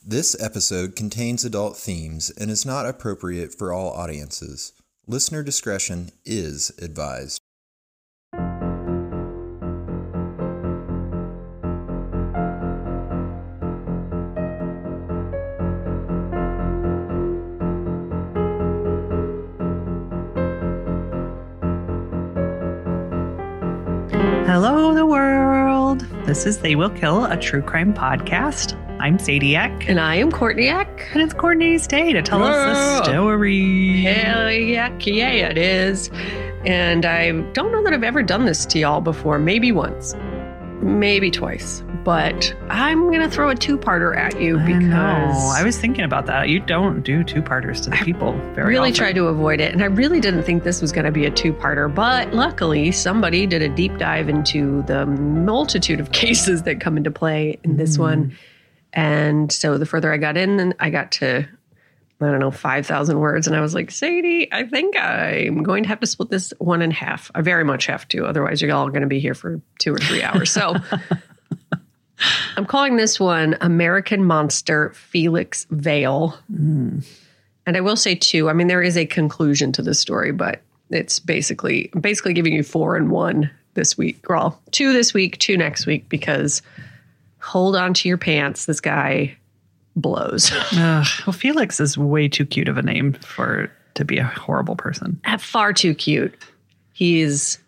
This episode contains adult themes and is not appropriate for all audiences. Listener discretion is advised. Hello, the world. This is They Will Kill, a true crime podcast. I'm Sadie Eck. And I am Courtney Eck. And it's Courtney's day to tell us a story. Hell yeah, it is. And I don't know that I've ever done this to y'all before. Maybe once. Maybe twice. But I'm going to throw a two-parter at you because... I was thinking about that. You don't do two-parters to the people very really often. Try to avoid it. And I really didn't think this was going to be a two-parter. But luckily, somebody did a deep dive into the multitude of cases that come into play in this one. And so the further I got in, I got to, 5,000 words. And I was like, Sadie, I think I'm going to have to split this one in half. I very much have to. Otherwise, you're all going to be here for 2 or 3 hours. So I'm calling this one American Monster Felix Vale. And I will say two. I mean, there is a conclusion to the story, but it's basically giving you 4 in 1 this week. Well, 2 this week, 2 next week, because... hold on to your pants. This guy blows. Well, Felix is way too cute of a name to be a horrible person. Far too cute. He is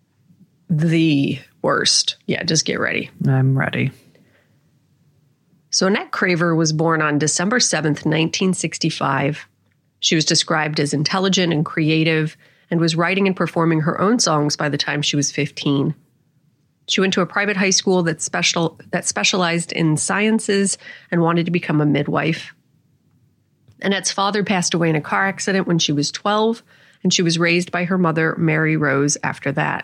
the worst. Yeah, just get ready. I'm ready. So Annette Craver was born on December 7th, 1965. She was described as intelligent and creative and was writing and performing her own songs by the time she was 15. She went to a private high school that specialized in sciences and wanted to become a midwife. Annette's father passed away in a car accident when she was 12, and she was raised by her mother, Mary Rose, after that.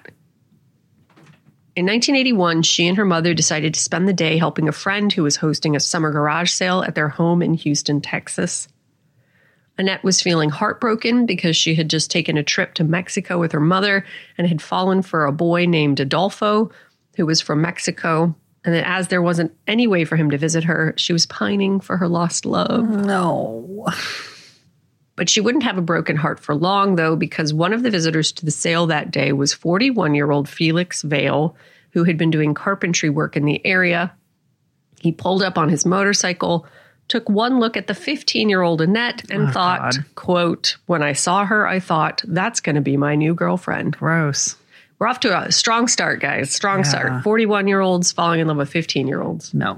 In 1981, she and her mother decided to spend the day helping a friend who was hosting a summer garage sale at their home in Houston, Texas. Annette was feeling heartbroken because she had just taken a trip to Mexico with her mother and had fallen for a boy named Adolfo, who was from Mexico, and that as there wasn't any way for him to visit her, she was pining for her lost love. No. But she wouldn't have a broken heart for long, though, because one of the visitors to the sale that day was 41-year-old Felix Vale, who had been doing carpentry work in the area. He pulled up on his motorcycle, took one look at the 15-year-old Annette, and thought, quote, "When I saw her, I thought, that's going to be my new girlfriend." Gross. We're off to a strong start, guys. Strong start. 41-year-olds falling in love with 15-year-olds. No.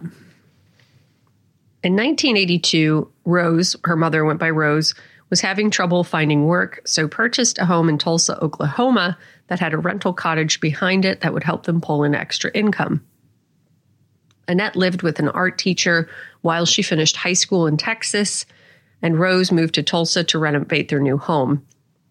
In 1982, Rose, her mother went by Rose, was having trouble finding work, so purchased a home in Tulsa, Oklahoma that had a rental cottage behind it that would help them pull in extra income. Annette lived with an art teacher while she finished high school in Texas, and Rose moved to Tulsa to renovate their new home.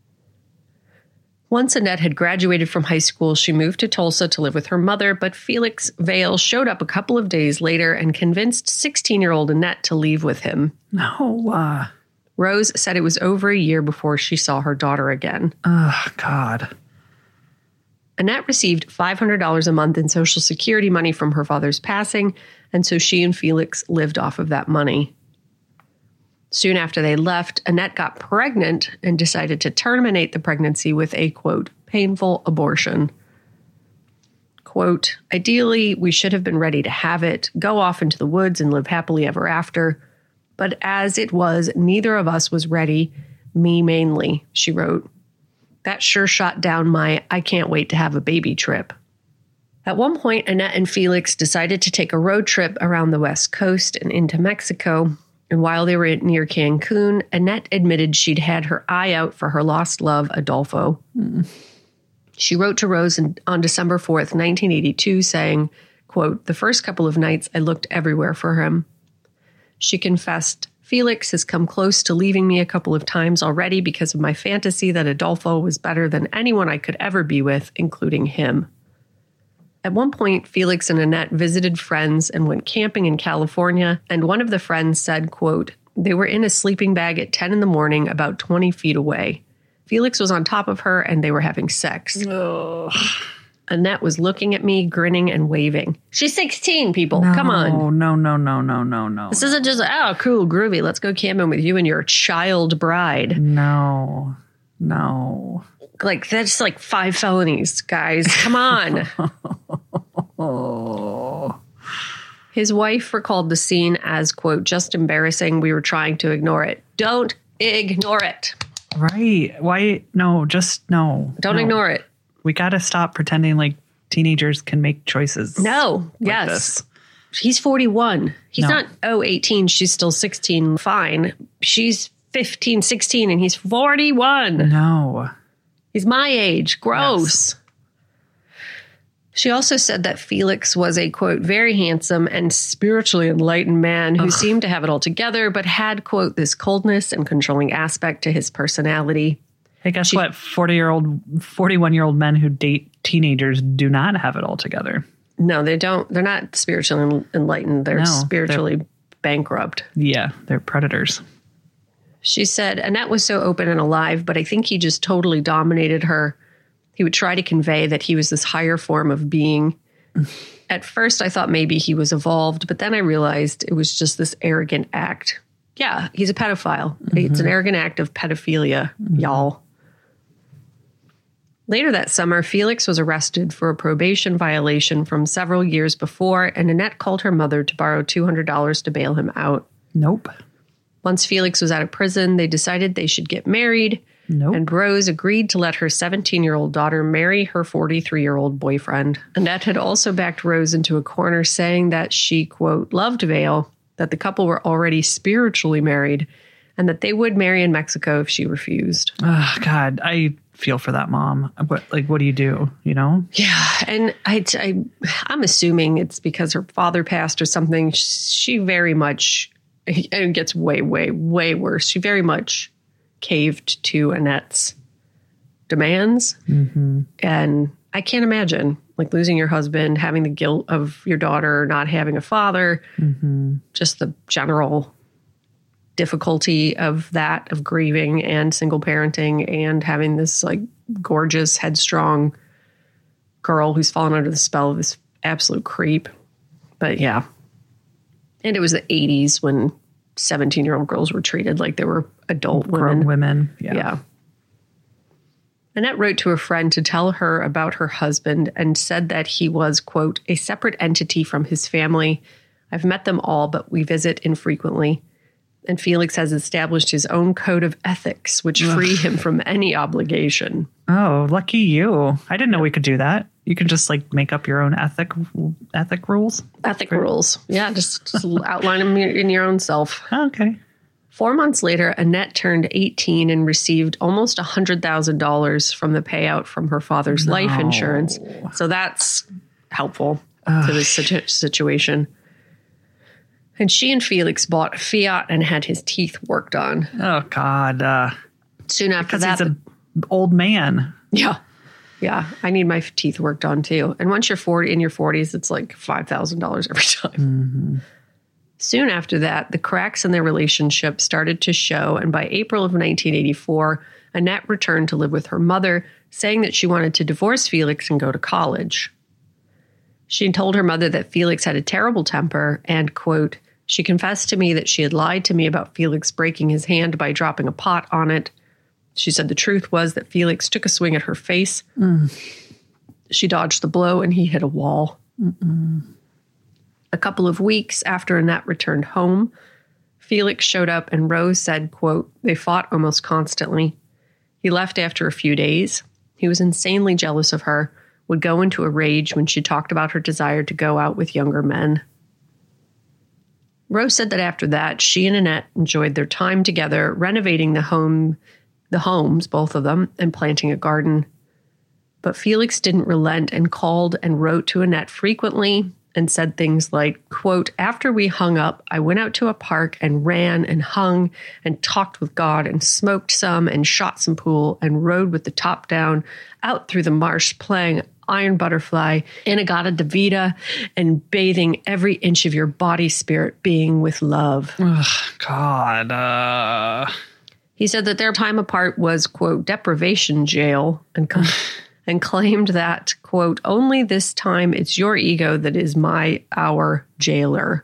Once Annette had graduated from high school, she moved to Tulsa to live with her mother, but Felix Vale showed up a couple of days later and convinced 16-year-old Annette to leave with him. No. Rose said it was over a year before she saw her daughter again. Oh, God. Annette received $500 a month in Social Security money from her father's passing, and so she and Felix lived off of that money. Soon after they left, Annette got pregnant and decided to terminate the pregnancy with a, quote, painful abortion. Quote, "Ideally, we should have been ready to have it, go off into the woods and live happily ever after. But as it was, neither of us was ready, me mainly," she wrote. "That sure shot down my I can't wait to have a baby trip." At one point, Annette and Felix decided to take a road trip around the West Coast and into Mexico. And while they were near Cancun, Annette admitted she'd had her eye out for her lost love, Adolfo. She wrote to Rose on December 4th, 1982, saying, quote, "The first couple of nights, I looked everywhere for him." She confessed, "Felix has come close to leaving me a couple of times already because of my fantasy that Adolfo was better than anyone I could ever be with, including him." At one point, Felix and Annette visited friends and went camping in California, and one of the friends said, quote, "They were in a sleeping bag at 10 in the morning, about 20 feet away. Felix was on top of her, and they were having sex." Ugh. Annette was looking at me, grinning and waving. She's 16, people. Come on. No. This isn't just, oh, cool, groovy. Let's go camping with you and your child bride. No. Like, that's like 5 felonies, guys. Come on. Oh. His wife recalled the scene as, quote, just embarrassing. We were trying to ignore it. Don't ignore it. Right. Why? No, just no. Don't ignore it. We got to stop pretending like teenagers can make choices. No. Like Yes. this. He's 41. He's No. not, 18. She's still 16. Fine. She's 15, 16, and he's 41. No. He's my age. Gross. Yes. She also said that Felix was a, quote, very handsome and spiritually enlightened man who seemed to have it all together, but had, quote, this coldness and controlling aspect to his personality. Hey, guess what? 41-year-old men who date teenagers do not have it all together. No, they don't. They're not spiritually enlightened. They're spiritually bankrupt. Yeah, they're predators. She said, Annette was so open and alive, but I think he just totally dominated her. He would try to convey that he was this higher form of being. At first, I thought maybe he was evolved, but then I realized it was just this arrogant act. Yeah, he's a pedophile. Mm-hmm. It's an arrogant act of pedophilia, y'all. Later that summer, Felix was arrested for a probation violation from several years before, and Annette called her mother to borrow $200 to bail him out. Nope. Once Felix was out of prison, they decided they should get married. Nope. And Rose agreed to let her 17-year-old daughter marry her 43-year-old boyfriend. Annette had also backed Rose into a corner, saying that she, quote, loved Vale, that the couple were already spiritually married, and that they would marry in Mexico if she refused. Oh, God, I feel for that mom. What do you do, you know? Yeah, and I'm assuming it's because her father passed or something. She very much, and it gets way, way, way worse. She very much caved to Annette's demands. Mm-hmm. And I can't imagine like losing your husband, having the guilt of your daughter not having a father, just the general difficulty of that, of grieving and single parenting and having this like gorgeous, headstrong girl who's fallen under the spell of this absolute creep. But yeah. And it was the 80s when 17-year-old girls were treated like they were adult Grown women. Yeah. Annette wrote to a friend to tell her about her husband and said that he was, quote, a separate entity from his family. I've met them all, but we visit infrequently. And Felix has established his own code of ethics, which free him from any obligation. Oh, lucky you. I didn't know we could do that. You can just like make up your own ethic rules. Ethic rules. Yeah, just outline them in your own self. Okay. 4 months later, Annette turned 18 and received almost $100,000 from the payout from her father's life insurance. So that's helpful to this situation. And she and Felix bought a Fiat and had his teeth worked on. Oh, God. Soon after that, he's an old man. Yeah. Yeah. I need my teeth worked on too. And once you're in your 40s, it's like $5,000 every time. Mm-hmm. Soon after that, the cracks in their relationship started to show. And by April of 1984, Annette returned to live with her mother, saying that she wanted to divorce Felix and go to college. She told her mother that Felix had a terrible temper and, quote, she confessed to me that she had lied to me about Felix breaking his hand by dropping a pot on it. She said the truth was that Felix took a swing at her face. She dodged the blow and he hit a wall. A couple of weeks after Annette returned home, Felix showed up and Rose said, quote, they fought almost constantly. He left after a few days. He was insanely jealous of her, would go into a rage when she talked about her desire to go out with younger men. Rose said that after that, she and Annette enjoyed their time together, renovating the homes, both of them, and planting a garden. But Felix didn't relent and called and wrote to Annette frequently and said things like, quote, after we hung up, I went out to a park and ran and hung and talked with God and smoked some and shot some pool and rode with the top down out through the marsh playing Iron Butterfly, Inagata Davida, and bathing every inch of your body spirit being with love. Oh, God. He said that their time apart was, quote, deprivation jail, and and claimed that, quote, only this time it's your ego that is our jailer.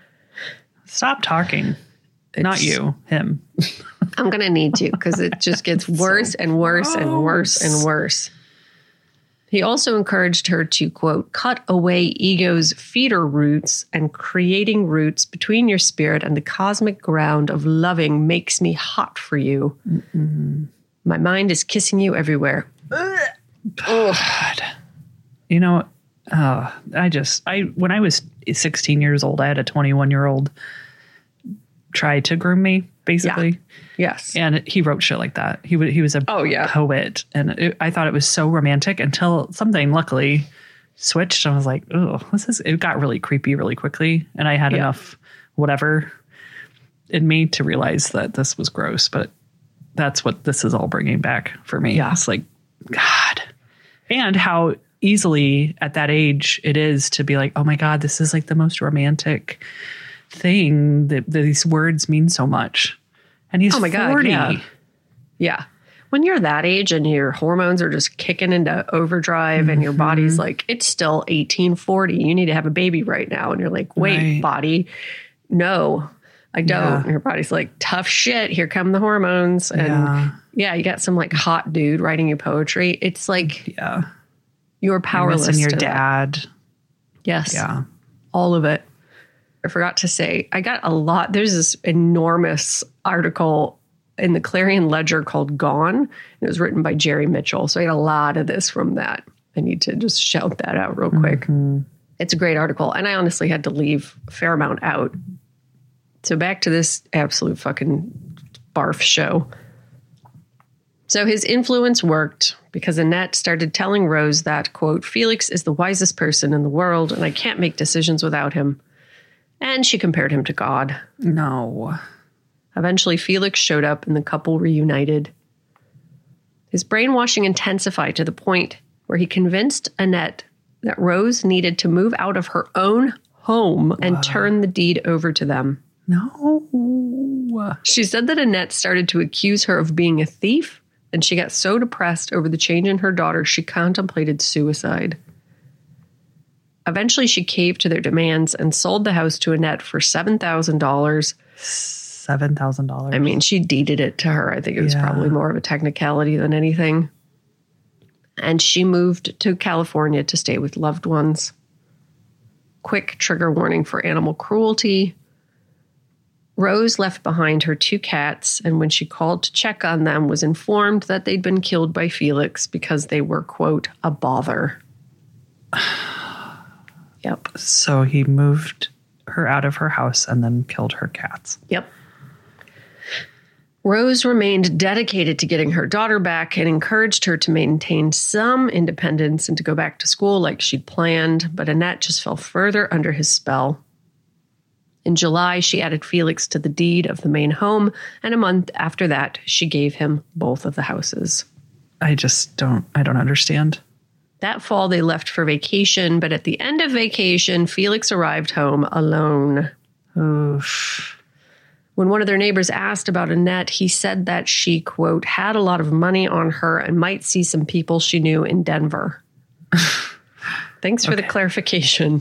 Stop talking. Not you, him. I'm going to need to because it just gets worse and worse and worse and worse. He also encouraged her to, quote, cut away ego's feeder roots and creating roots between your spirit and the cosmic ground of loving makes me hot for you. My mind is kissing you everywhere. God. You know, when I was 16 years old, I had a 21-year-old try to groom me, basically. Yeah. Yes. And he wrote shit like that. He was a poet. And I thought it was so romantic until something luckily switched. And I was like, oh, it got really creepy really quickly. And I had enough whatever in me to realize that this was gross. But that's what this is all bringing back for me. Yeah. It's like, God. And how easily at that age it is to be like, oh my God, this is like the most romantic thing that these words mean so much. And he's 40. God, yeah. When you're that age and your hormones are just kicking into overdrive and your body's like, it's still 1840. You need to have a baby right now. And you're like, wait, body, no, I don't. Yeah. And your body's like, tough shit. Here come the hormones. And you got some like hot dude writing you poetry. It's like, you're powerless. And your dad. Yes. Yeah. All of it. I forgot to say, I got a lot. There's this enormous article in the Clarion Ledger called Gone. It was written by Jerry Mitchell. So I got a lot of this from that. I need to just shout that out real quick. It's a great article. And I honestly had to leave a fair amount out. So back to this absolute fucking barf show. So his influence worked because Annette started telling Rose that, quote, Felix is the wisest person in the world and I can't make decisions without him. And she compared him to God. No. Eventually, Felix showed up and the couple reunited. His brainwashing intensified to the point where he convinced Annette that Rose needed to move out of her own home and turn the deed over to them. No. She said that Annette started to accuse her of being a thief, and she got so depressed over the change in her daughter, she contemplated suicide. Eventually, she caved to their demands and sold the house to Annette for $7,000. $7,000. I mean, she deeded it to her. I think it was probably more of a technicality than anything. And she moved to California to stay with loved ones. Quick trigger warning for animal cruelty. Rose left behind her 2 cats, and when she called to check on them, was informed that they'd been killed by Felix because they were, quote, a bother. Yep. So he moved her out of her house and then killed her cats. Yep. Rose remained dedicated to getting her daughter back and encouraged her to maintain some independence and to go back to school like she'd planned, but Annette just fell further under his spell. In July, she added Felix to the deed of the main home, and a month after that, she gave him both of the houses. I don't understand. That fall, they left for vacation, but at the end of vacation, Felix arrived home alone. Oof. When one of their neighbors asked about Annette, he said that she, quote, had a lot of money on her and might see some people she knew in Denver. Thanks for the clarification.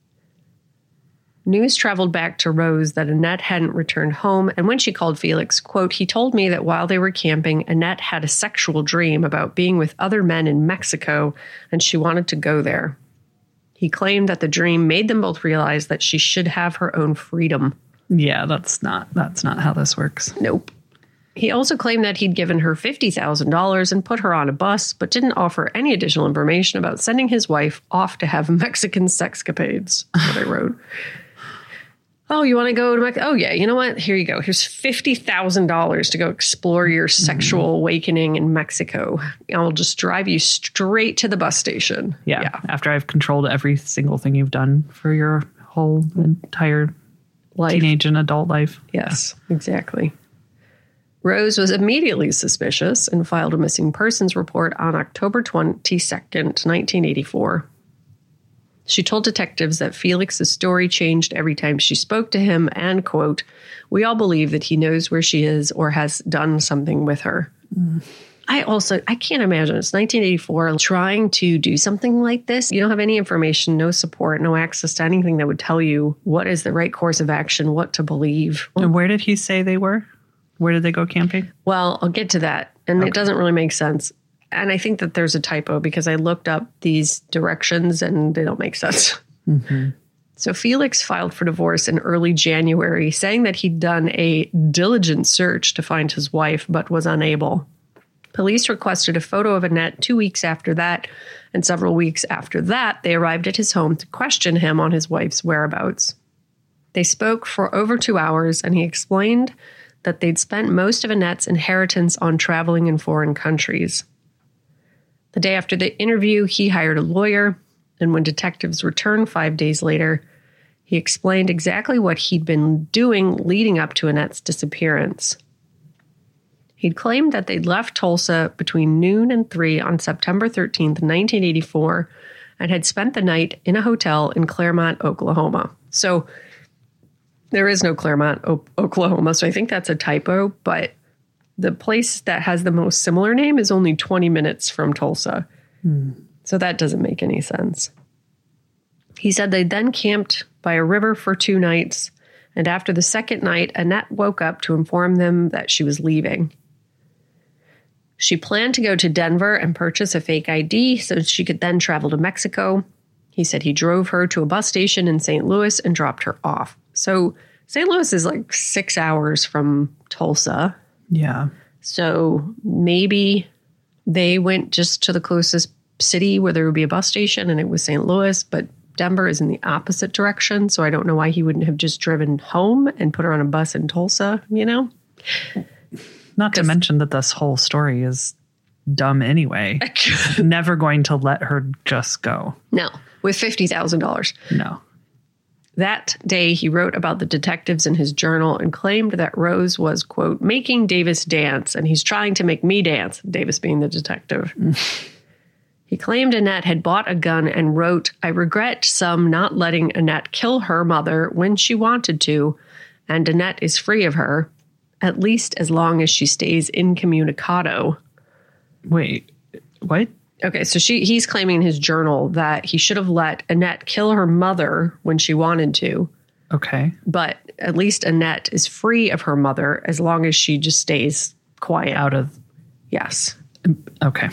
News traveled back to Rose that Annette hadn't returned home, and when she called Felix, quote, he told me that while they were camping, Annette had a sexual dream about being with other men in Mexico, and she wanted to go there. He claimed that the dream made them both realize that she should have her own freedom. Yeah, that's not how this works. Nope. He also claimed that he'd given her $50,000 and put her on a bus, but didn't offer any additional information about sending his wife off to have Mexican sexcapades, what I wrote. Oh, you want to go to Mexico? Oh, yeah. You know what? Here you go. Here's $50,000 to go explore your sexual awakening in Mexico. I'll just drive you straight to the bus station. Yeah. After I've controlled every single thing you've done for your whole entire life. Teenage and adult life. Yes, exactly. Rose was immediately suspicious and filed a missing persons report on October 22nd, 1984. She told detectives that Felix's story changed every time she spoke to him and, quote, we all believe that he knows where she is or has done something with her. I can't imagine. It's 1984, trying to do something like this. You don't have any information, no support, no access to anything that would tell you what is the right course of action, what to believe. And where did he say they were? Where did they go camping? Well, I'll get to that. And It doesn't really make sense. And I think that there's a typo because I looked up these directions and they don't make sense. Mm-hmm. So Felix filed for divorce in early January, saying that he'd done a diligent search to find his wife, but was unable. Police requested a photo of Annette 2 weeks after that, and several weeks after that, they arrived at his home to question him on his wife's whereabouts. They spoke for over 2 hours, and he explained that they'd spent most of Annette's inheritance on traveling in foreign countries. The day after the interview, he hired a lawyer, and when detectives returned 5 days later, he explained exactly what he'd been doing leading up to Annette's disappearance. He'd claimed that they'd left Tulsa between noon and 3 on September 13th, 1984, and had spent the night in a hotel in Claremont, Oklahoma. So there is no Claremont, Oklahoma, so I think that's a typo, but the place that has the most similar name is only 20 minutes from Tulsa. So that doesn't make any sense. He said they then camped by a river for 2 nights, and after the second night, Annette woke up to inform them that she was leaving. She planned to go to Denver and purchase a fake ID so she could then travel to Mexico. He said he drove her to a bus station in St. Louis and dropped her off. So St. Louis is like 6 hours from Tulsa. Yeah. So maybe they went just to the closest city where there would be a bus station, and it was St. Louis, but Denver is in the opposite direction. So I don't know why he wouldn't have just driven home and put her on a bus in Tulsa, you know? Not to mention that this whole story is dumb anyway. Never going to let her just go. No, with $50,000. No. That day, he wrote about the detectives in his journal and claimed that Rose was, quote, making Davis dance, and he's trying to make me dance, Davis being the detective. He claimed Annette had bought a gun and wrote, I regret some not letting Annette kill her mother when she wanted to, and Annette is free of her, at least as long as she stays incommunicado. Wait, what? Okay, so he's claiming in his journal that he should have let Annette kill her mother when she wanted to. Okay. But at least Annette is free of her mother as long as she just stays quiet. Out of... Yes. Okay.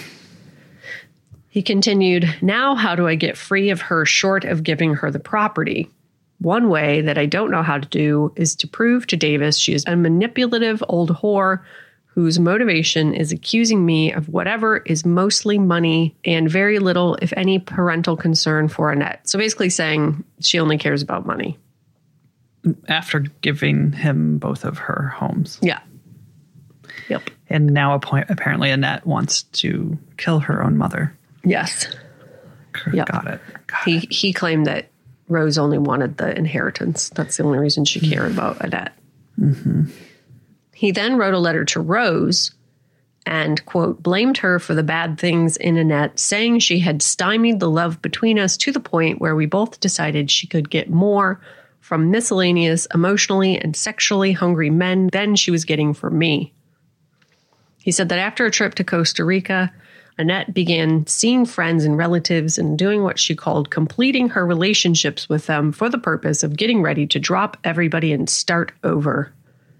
He continued, now how do I get free of her short of giving her the property? One way that I don't know how to do is to prove to Davis she is a manipulative old whore whose motivation is accusing me of whatever is mostly money and very little, if any, parental concern for Annette. So basically saying she only cares about money. After giving him both of her homes. Yeah. Yep. And now apparently Annette wants to kill her own mother. Yes. Yep. Got it. He claimed that Rose only wanted the inheritance. That's the only reason she cared about Annette. Mm-hmm. He then wrote a letter to Rose and, quote, blamed her for the bad things in Annette, saying she had stymied the love between us to the point where we both decided she could get more from miscellaneous, emotionally and sexually hungry men than she was getting from me. He said that after a trip to Costa Rica, Annette began seeing friends and relatives and doing what she called completing her relationships with them for the purpose of getting ready to drop everybody and start over.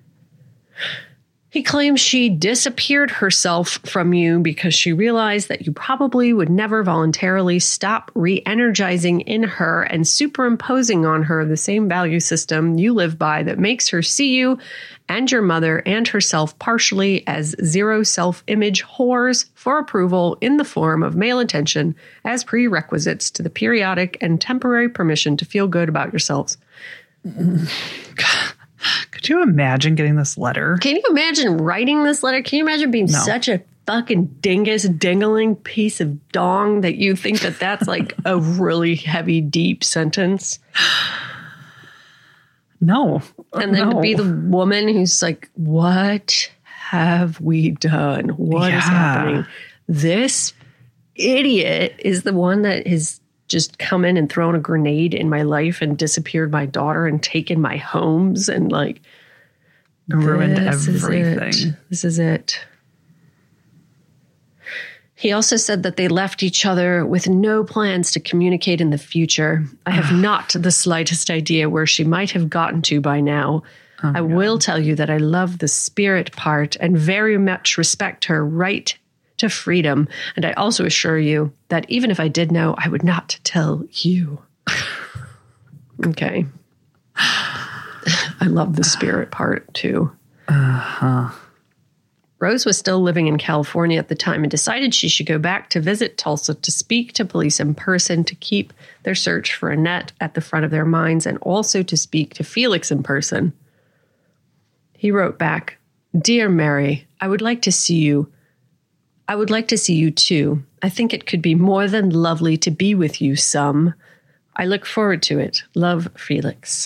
He claims she disappeared herself from you because she realized that you probably would never voluntarily stop re-energizing in her and superimposing on her the same value system you live by that makes her see you and your mother and herself partially as zero self-image whores for approval in the form of male attention as prerequisites to the periodic and temporary permission to feel good about yourselves. Could you imagine getting this letter? Can you imagine writing this letter? Can you imagine being such a fucking dingus, dingling piece of dong that you think that that's like a really heavy, deep sentence? No. And then to be the woman who's like, what have we done? What is happening? This idiot is the one that has just come in and thrown a grenade in my life and disappeared my daughter and taken my homes and like ruined everything. This is it. He also said that they left each other with no plans to communicate in the future. I have not the slightest idea where she might have gotten to by now. I will tell you that I love the spirit part and very much respect her right to freedom. And I also assure you that even if I did know, I would not tell you. Okay. I love the spirit part too. Rose was still living in California at the time and decided she should go back to visit Tulsa to speak to police in person to keep their search for Annette at the front of their minds and also to speak to Felix in person. He wrote back, "Dear Mary, I would like to see you. I would like to see you too. I think it could be more than lovely to be with you some. I look forward to it. Love, Felix."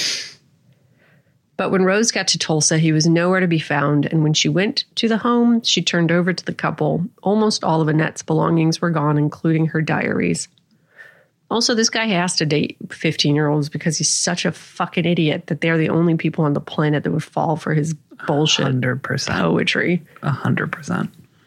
But when Rose got to Tulsa, he was nowhere to be found, and when she went to the home, she turned over to the couple. Almost all of Annette's belongings were gone, including her diaries. Also, this guy has to date 15-year-olds because he's such a fucking idiot that they're the only people on the planet that would fall for his bullshit 100%. Poetry. 100%.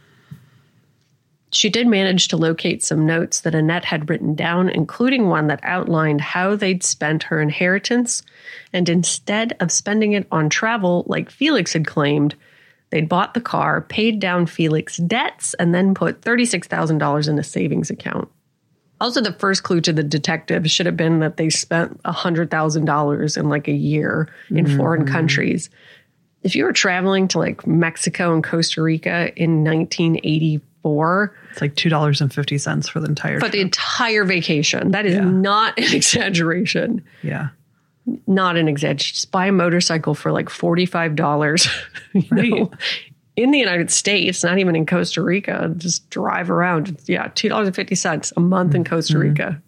She did manage to locate some notes that Annette had written down, including one that outlined how they'd spent her inheritance, and instead of spending it on travel like Felix had claimed, they'd bought the car, paid down Felix's debts, and then put $36,000 in a savings account. Also, the first clue to the detective should have been that they spent $100,000 in like a year in foreign countries. If you were traveling to like Mexico and Costa Rica in 1984, it's like $2.50 for the entire trip. The entire vacation. That is not an exaggeration. Yeah. Not an exaggeration. Just buy a motorcycle for like $45 right. In the United States, not even in Costa Rica. Just drive around. Yeah, $2.50 a month in Costa Rica.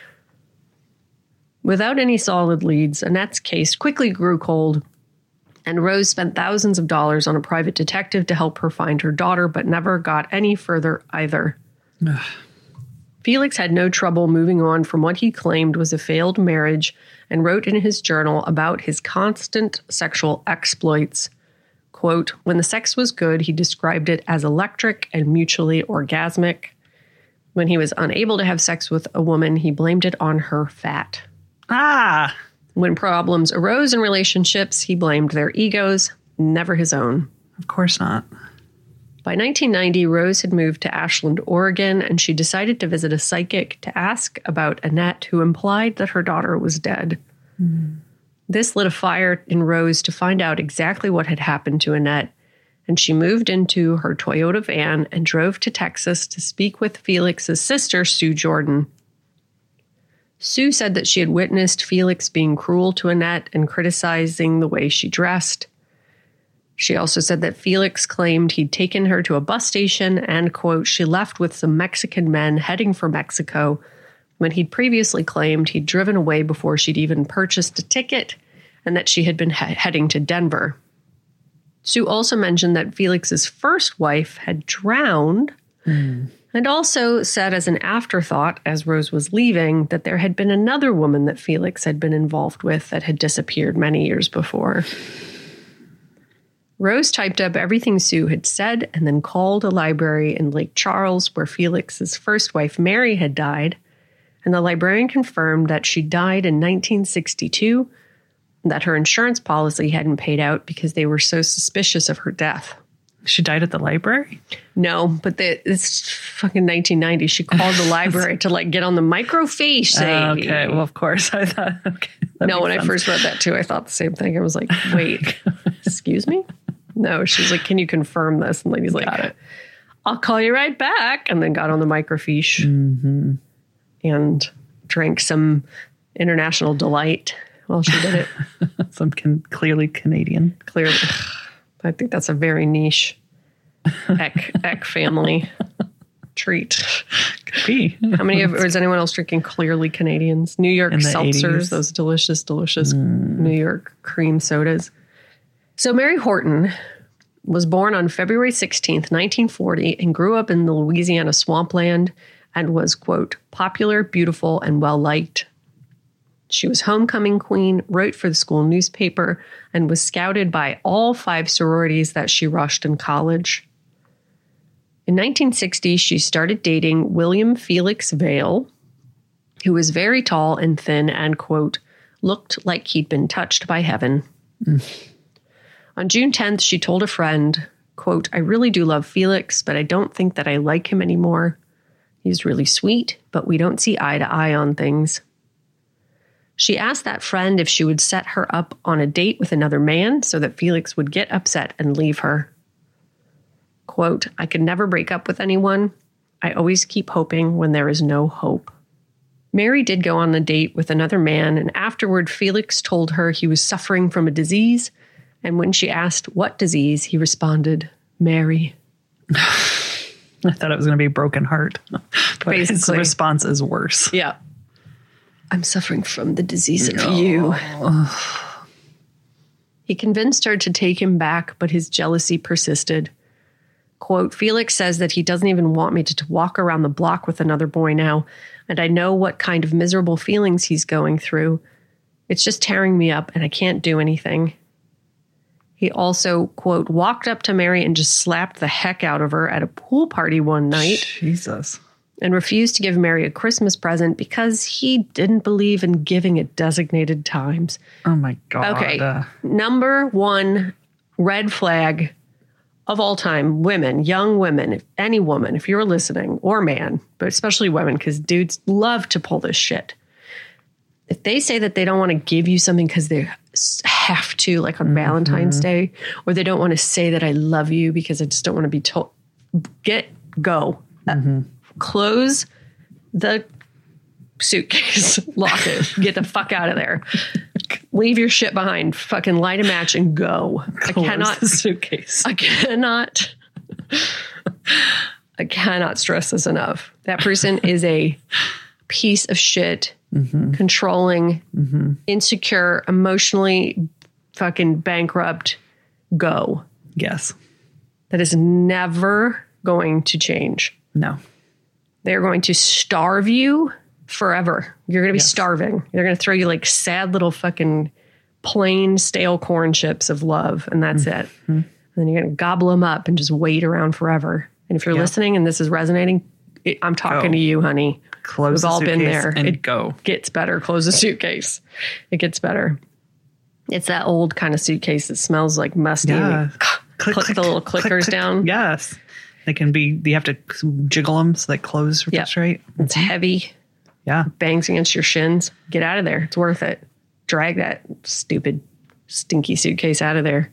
Without any solid leads, Annette's case quickly grew cold, and Rose spent thousands of dollars on a private detective to help her find her daughter, but never got any further either. Felix had no trouble moving on from what he claimed was a failed marriage and wrote in his journal about his constant sexual exploits. Quote, "When the sex was good, he described it as electric and mutually orgasmic. When he was unable to have sex with a woman, he blamed it on her fat. When problems arose in relationships, he blamed their egos, never his own." Of course not. By 1990, Rose had moved to Ashland, Oregon, and she decided to visit a psychic to ask about Annette, who implied that her daughter was dead. This lit a fire in Rose to find out exactly what had happened to Annette, and she moved into her Toyota van and drove to Texas to speak with Felix's sister, Sue Jordan. Sue said that she had witnessed Felix being cruel to Annette and criticizing the way she dressed. She also said that Felix claimed he'd taken her to a bus station and, quote, she left with some Mexican men heading for Mexico when he'd previously claimed he'd driven away before she'd even purchased a ticket and that she had been heading to Denver. Sue also mentioned that Felix's first wife had drowned and also said as an afterthought, as Rose was leaving, that there had been another woman that Felix had been involved with that had disappeared many years before. Rose typed up everything Sue had said and then called a library in Lake Charles where Felix's first wife, Mary, had died, and the librarian confirmed that she died in 1962, and that her insurance policy hadn't paid out because they were so suspicious of her death. She died at the library? No, but it's fucking 1990. She called the library to like get on the microfiche. Okay, well, of course. I thought, okay. No, when I first read that too, I thought the same thing. I was like, wait, excuse me? No, she's like, can you confirm this? And the lady's like, Got it. I'll call you right back. And then got on the microfiche and drank some International Delight while she did it. Some clearly Canadian. Clearly. I think that's a very niche Eck family treat. Could be. How many or is anyone else drinking clearly Canadians? New York seltzers, 80s. those delicious New York cream sodas. So Mary Horton was born on February 16th, 1940, and grew up in the Louisiana swampland and was, quote, popular, beautiful, and well-liked. She was homecoming queen, wrote for the school newspaper, and was scouted by all 5 sororities that she rushed in college. In 1960, she started dating William Felix Vail, who was very tall and thin and, quote, looked like he'd been touched by heaven. On June 10th, she told a friend, quote, I really do love Felix, but I don't think that I like him anymore. He's really sweet, but we don't see eye to eye on things. She asked that friend if she would set her up on a date with another man so that Felix would get upset and leave her. Quote, I could never break up with anyone. I always keep hoping when there is no hope. Mary did go on a date with another man, and afterward, Felix told her he was suffering from a disease. And when she asked what disease, he responded, Mary. I thought it was going to be broken heart. But basically, his response is worse. Yeah. I'm suffering from the disease of you. He convinced her to take him back, but his jealousy persisted. Quote, Felix says that he doesn't even want me to walk around the block with another boy now, and I know what kind of miserable feelings he's going through. It's just tearing me up, and I can't do anything. He also, quote, walked up to Mary and just slapped the heck out of her at a pool party one night. Jesus. And refused to give Mary a Christmas present because he didn't believe in giving at designated times. Oh, my God. Okay. Number one red flag of all time, women, young women, any woman, if you're listening, or man, but especially women, because dudes love to pull this shit. If they say that they don't want to give you something because they have to, like on Valentine's Day, or they don't want to say that I love you because I just don't want to be told, go. Close the suitcase, lock it, get the fuck out of there. Leave your shit behind, fucking light a match and go. Close the suitcase. I cannot stress this enough. That person is a piece of shit, controlling, insecure, emotionally fucking bankrupt. Go. Yes. That is never going to change. No. They're going to starve you forever. You're going to be starving. They're going to throw you like sad little fucking plain stale corn chips of love. And that's it. And then you're going to gobble them up and just wait around forever. And if you're listening and this is resonating, I'm talking to you, honey. Close We've all been there. And go. Gets better. Close the suitcase. It gets better. It's that old kind of suitcase that smells like musty. Yeah. Click the little clickers down. Yes. They can be, you have to jiggle them so they close straight. It's heavy. Yeah. Bangs against your shins. Get out of there. It's worth it. Drag that stupid, stinky suitcase out of there.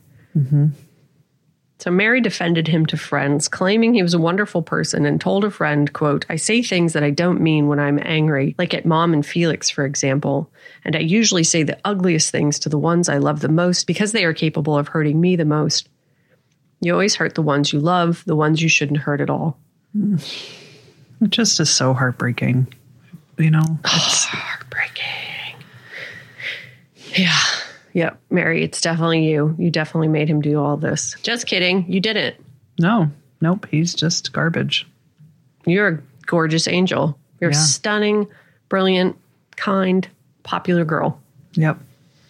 So Mary defended him to friends, claiming he was a wonderful person, and told a friend, quote, I say things that I don't mean when I'm angry, like at Mom and Felix, for example. And I usually say the ugliest things to the ones I love the most because they are capable of hurting me the most. You always hurt the ones you love, the ones you shouldn't hurt at all. It just is so heartbreaking. You know? It's heartbreaking. Yeah. Yep. Mary, it's definitely you. You definitely made him do all this. Just kidding. You didn't. No. Nope. He's just garbage. You're a gorgeous angel. You're a stunning, brilliant, kind, popular girl. Yep.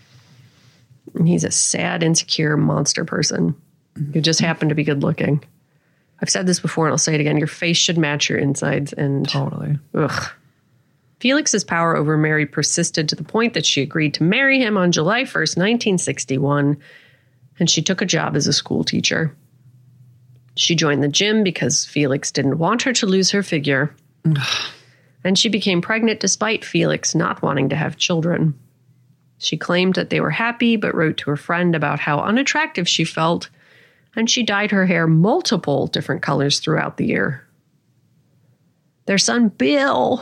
And he's a sad, insecure monster person. You just happen to be good looking. I've said this before and I'll say it again. Your face should match your insides. And totally. Ugh. Felix's power over Mary persisted to the point that she agreed to marry him on July 1st, 1961, and she took a job as a school teacher. She joined the gym because Felix didn't want her to lose her figure. And she became pregnant despite Felix not wanting to have children. She claimed that they were happy, but wrote to her friend about how unattractive she felt, and she dyed her hair multiple different colors throughout the year. Their son, Bill,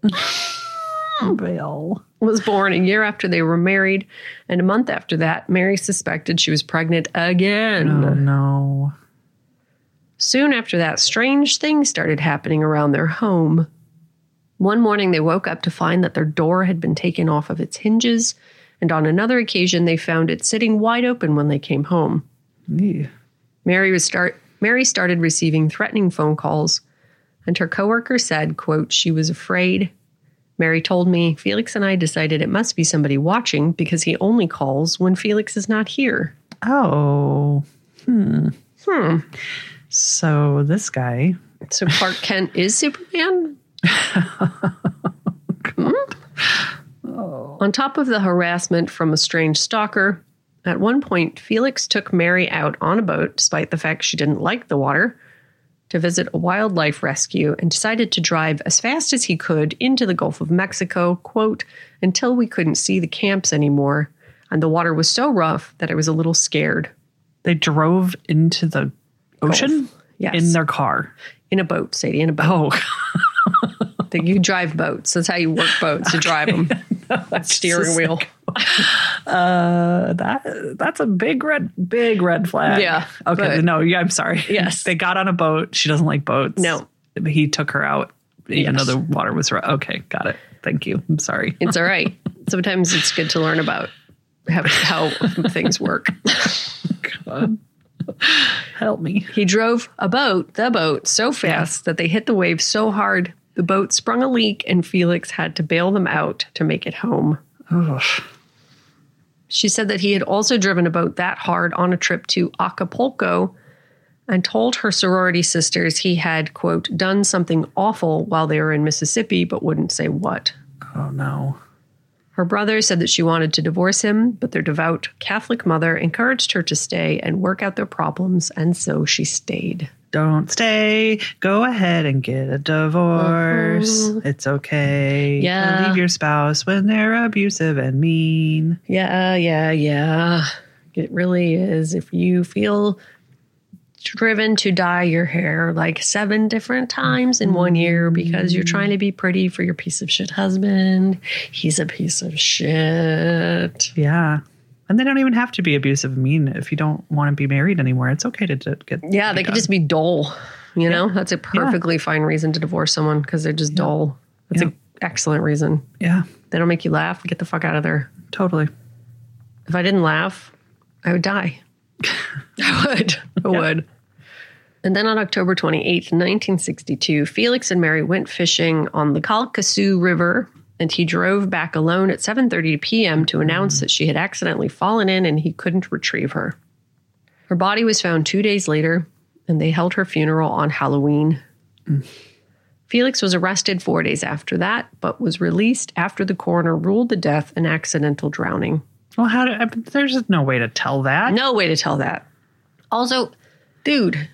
was born a year after they were married, and a month after that, Mary suspected she was pregnant again. Oh, no. Soon after that, strange things started happening around their home. One morning, they woke up to find that their door had been taken off of its hinges, and on another occasion, they found it sitting wide open when they came home. Yeah. Mary started receiving threatening phone calls, and her coworker said, quote, she was afraid. Mary told me, Felix and I decided it must be somebody watching because he only calls when Felix is not here. Oh. So this guy So Clark Kent is Superman? On top of the harassment from a strange stalker, at one point, Felix took Mary out on a boat, despite the fact she didn't like the water, to visit a wildlife rescue and decided to drive as fast as he could into the Gulf of Mexico, quote, until we couldn't see the camps anymore. And the water was so rough that I was a little scared. They drove into the ocean? Gulf. Yes. In their car? In a boat, Sadie, in a boat. Oh. You drive boats. That's how you work boats, to drive them. That steering wheel. That's a big red flag. Yeah. Okay. No. Yeah. I'm sorry. Yes. They got on a boat. She doesn't like boats. No. He took her out, even though the water was rough. Okay. Got it. Thank you. I'm sorry. It's all right. Sometimes it's good to learn about how things work. God. Help me. He drove the boat so fast that they hit the waves so hard the boat sprung a leak and Felix had to bail them out to make it home. Ugh. She said that he had also driven a boat that hard on a trip to Acapulco and told her sorority sisters he had, quote, done something awful while they were in Mississippi, but wouldn't say what. Oh, no. Her brother said that she wanted to divorce him, but their devout Catholic mother encouraged her to stay and work out their problems, and so she stayed. Don't stay. Go ahead and get a divorce. It's okay to leave your spouse when they're abusive and mean. Yeah. It really is. If you feel driven to dye your hair like 7 different times in 1 year because you're trying to be pretty for your piece of shit husband, he's a piece of shit. Yeah. And they don't even have to be abusive and mean if you don't want to be married anymore. It's okay to get. Yeah, they could just be dull. You know, that's a perfectly fine reason to divorce someone because they're just dull. That's an excellent reason. Yeah. They don't make you laugh. Get the fuck out of there. Totally. If I didn't laugh, I would die. I would. And then on October 28th, 1962, Felix and Mary went fishing on the Calcasieu River, and he drove back alone at 7:30 p.m. to announce that she had accidentally fallen in and he couldn't retrieve her. Her body was found 2 days later, and they held her funeral on Halloween. Felix was arrested 4 days after that, but was released after the coroner ruled the death an accidental drowning. Well, there's no way to tell that. No way to tell that. Also, dude,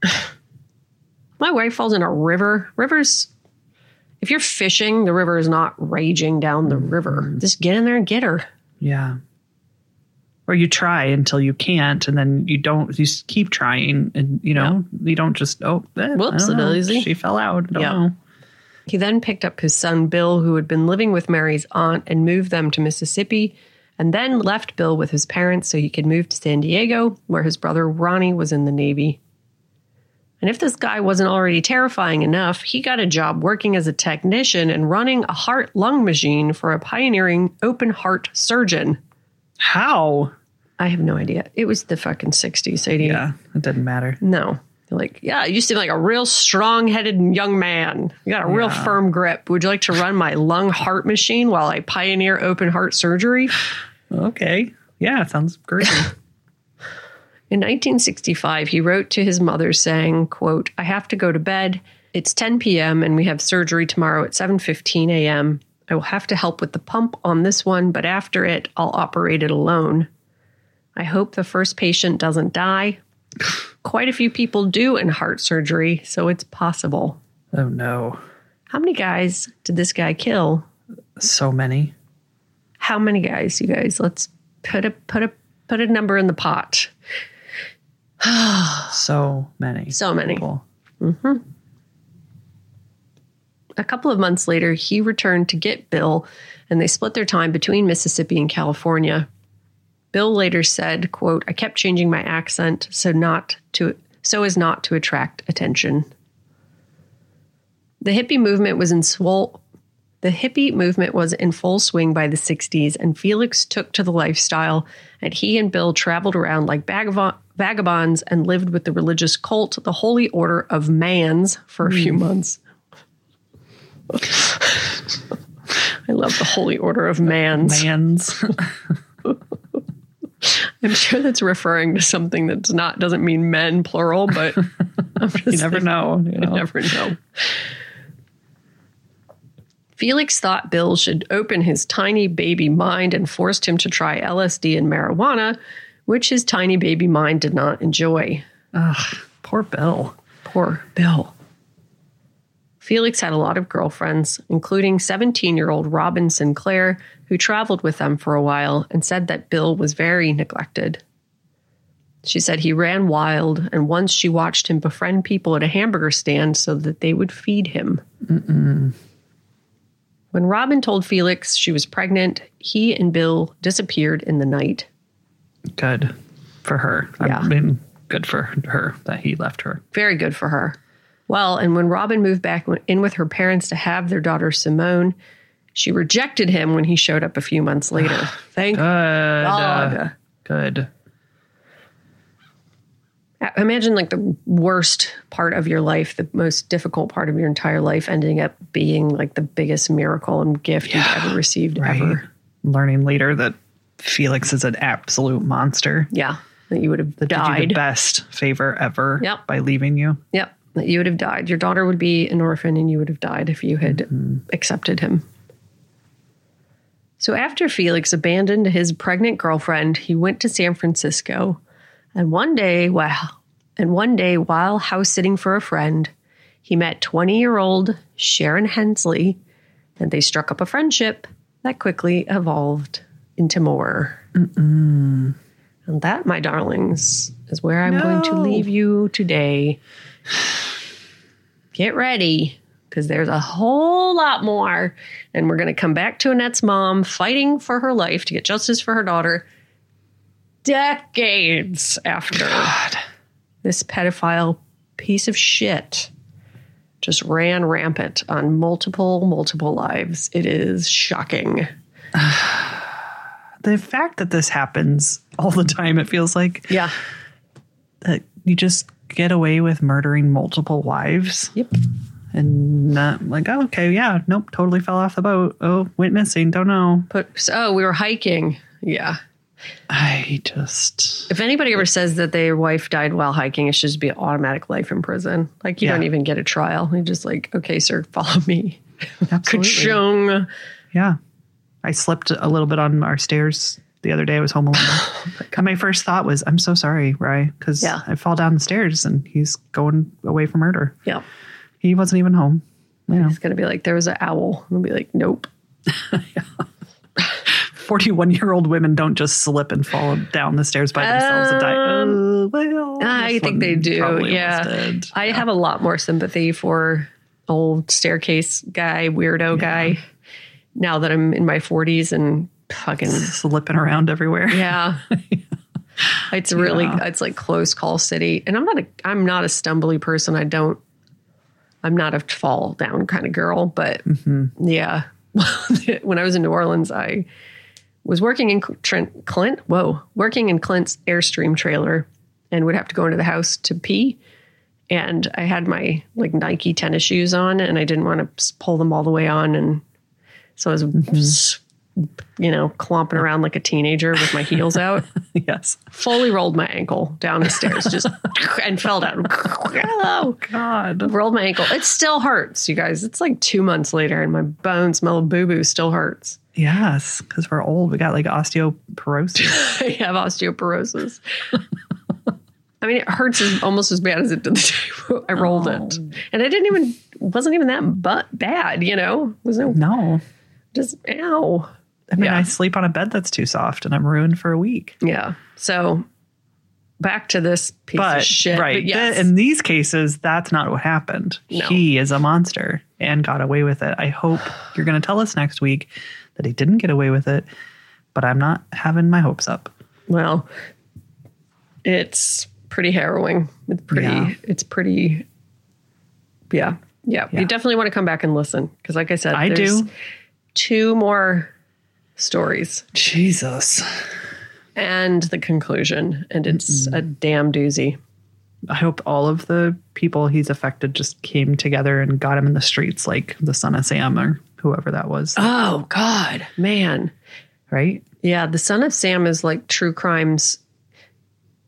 my wife falls in a river. Rivers, if you're fishing, the river is not raging down the river. Just get in there and get her. Yeah. Or you try until you can't, and then you just keep trying, and you don't just, whoops, she fell out. I don't know. He then picked up his son, Bill, who had been living with Mary's aunt, and moved them to Mississippi, and then left Bill with his parents so he could move to San Diego, where his brother Ronnie was in the Navy. And if this guy wasn't already terrifying enough, he got a job working as a technician and running a heart-lung machine for a pioneering open-heart surgeon. How? I have no idea. It was the fucking 60s, Sadie. Yeah, it didn't matter. No. They're like, yeah, you seem like a real strong-headed young man. You got a real firm grip. Would you like to run my lung heart machine while I pioneer open-heart surgery? Okay. Yeah, sounds great. In 1965, he wrote to his mother saying, quote, I have to go to bed. It's 10 p.m. and we have surgery tomorrow at 7:15 a.m. I will have to help with the pump on this one, but after it, I'll operate it alone. I hope the first patient doesn't die. Quite a few people do in heart surgery, so it's possible. Oh, no. How many guys did this guy kill? So many. How many guys, you guys? Let's put a number in the pot. So many. So many. Mm-hmm. A couple of months later, he returned to get Bill, and they split their time between Mississippi and California. Bill later said, quote, I kept changing my accent so as not to attract attention. The hippie movement was in full swing by the 60s, and Felix took to the lifestyle, and he and Bill traveled around like vagabonds and lived with the religious cult, the Holy Order of Mans, for a few months. I love the Holy Order of Mans. I'm sure that's referring to something doesn't mean men plural, but you never know. You never know. Felix thought Bill should open his tiny baby mind and forced him to try LSD and marijuana, which his tiny baby mind did not enjoy. Ugh, poor Bill. Poor Bill. Felix had a lot of girlfriends, including 17-year-old Robin Sinclair, who traveled with them for a while and said that Bill was very neglected. She said he ran wild, and once she watched him befriend people at a hamburger stand so that they would feed him. Mm-mm. When Robin told Felix she was pregnant, he and Bill disappeared in the night. Good for her. Yeah. I mean, good for her that he left her. Very good for her. Well, and when Robin moved back in with her parents to have their daughter Simone, she rejected him when he showed up a few months later. Thank God. Good. Imagine like the worst part of your life, the most difficult part of your entire life ending up being like the biggest miracle and gift you've ever received ever. Learning later that Felix is an absolute monster. Yeah. That you would have died. Did you the best favor ever by leaving you. Yep. That you would have died. Your daughter would be an orphan and you would have died if you had accepted him. So after Felix abandoned his pregnant girlfriend, he went to San Francisco. And one day while house sitting for a friend, he met 20-year-old Sharon Hensley, and they struck up a friendship that quickly evolved into more. And that, my darlings, is where I'm going to leave you today. Get ready, because there's a whole lot more. And we're going to come back to Annette's mom5fighting for her life to get justice for her daughter. Decades after this pedophile piece of shit just ran rampant on multiple lives. It is shocking. The fact that this happens all the time, it feels like. Yeah. That you just get away with murdering multiple wives. Yep. And not like, oh, okay, yeah, nope, totally fell off the boat. Oh, went missing, don't know. We were hiking. Yeah. If anybody ever says that their wife died while hiking, it should just be automatic life in prison. Like you don't even get a trial. You're just like, okay, sir, follow me. Absolutely. Yeah. I slipped a little bit on our stairs the other day. I was home alone. And my first thought was, I'm so sorry, Rye, because I fall down the stairs and he's going away for murder. Yeah. He wasn't even home. He's going to be like, there was an owl. And I'll be like, nope. 41-year-old women don't just slip and fall down the stairs by themselves and die. I think they do. Yeah. I have a lot more sympathy for old staircase guy, weirdo guy, now that I'm in my 40s and fucking slipping around everywhere. Yeah. It's really, it's like close call city. And I'm not a stumbly person. I'm not a fall down kind of girl, but yeah. When I was in New Orleans, I was working in Clint's Airstream trailer and would have to go into the house to pee. And I had my like Nike tennis shoes on and I didn't want to pull them all the way on. And so I was, clomping around like a teenager with my heels out. Yes. Fully rolled my ankle down the stairs and fell down. Oh, God. Rolled my ankle. It still hurts, you guys. It's like 2 months later and my bone smell of boo-boo still hurts. Yes, because we're old. We got like osteoporosis. I have osteoporosis. I mean, it hurts almost as bad as it did the day I rolled it. And it wasn't even that bad, No. Just, ow. I mean, I sleep on a bed that's too soft and I'm ruined for a week. Yeah. So back to this piece of shit. Right. But yes. In these cases, that's not what happened. No. He is a monster and got away with it. I hope you're going to tell us next week that he didn't get away with it, but I'm not having my hopes up. Well, it's pretty harrowing. It's pretty, yeah. You definitely want to come back and listen. Because like I said, I do. 2 more stories. Jesus. And the conclusion. And it's a damn doozy. I hope all of the people he's affected just came together and got him in the streets like the Son of Sam or whoever that was. Oh, God, man. Right? Yeah, the Son of Sam is like true crime's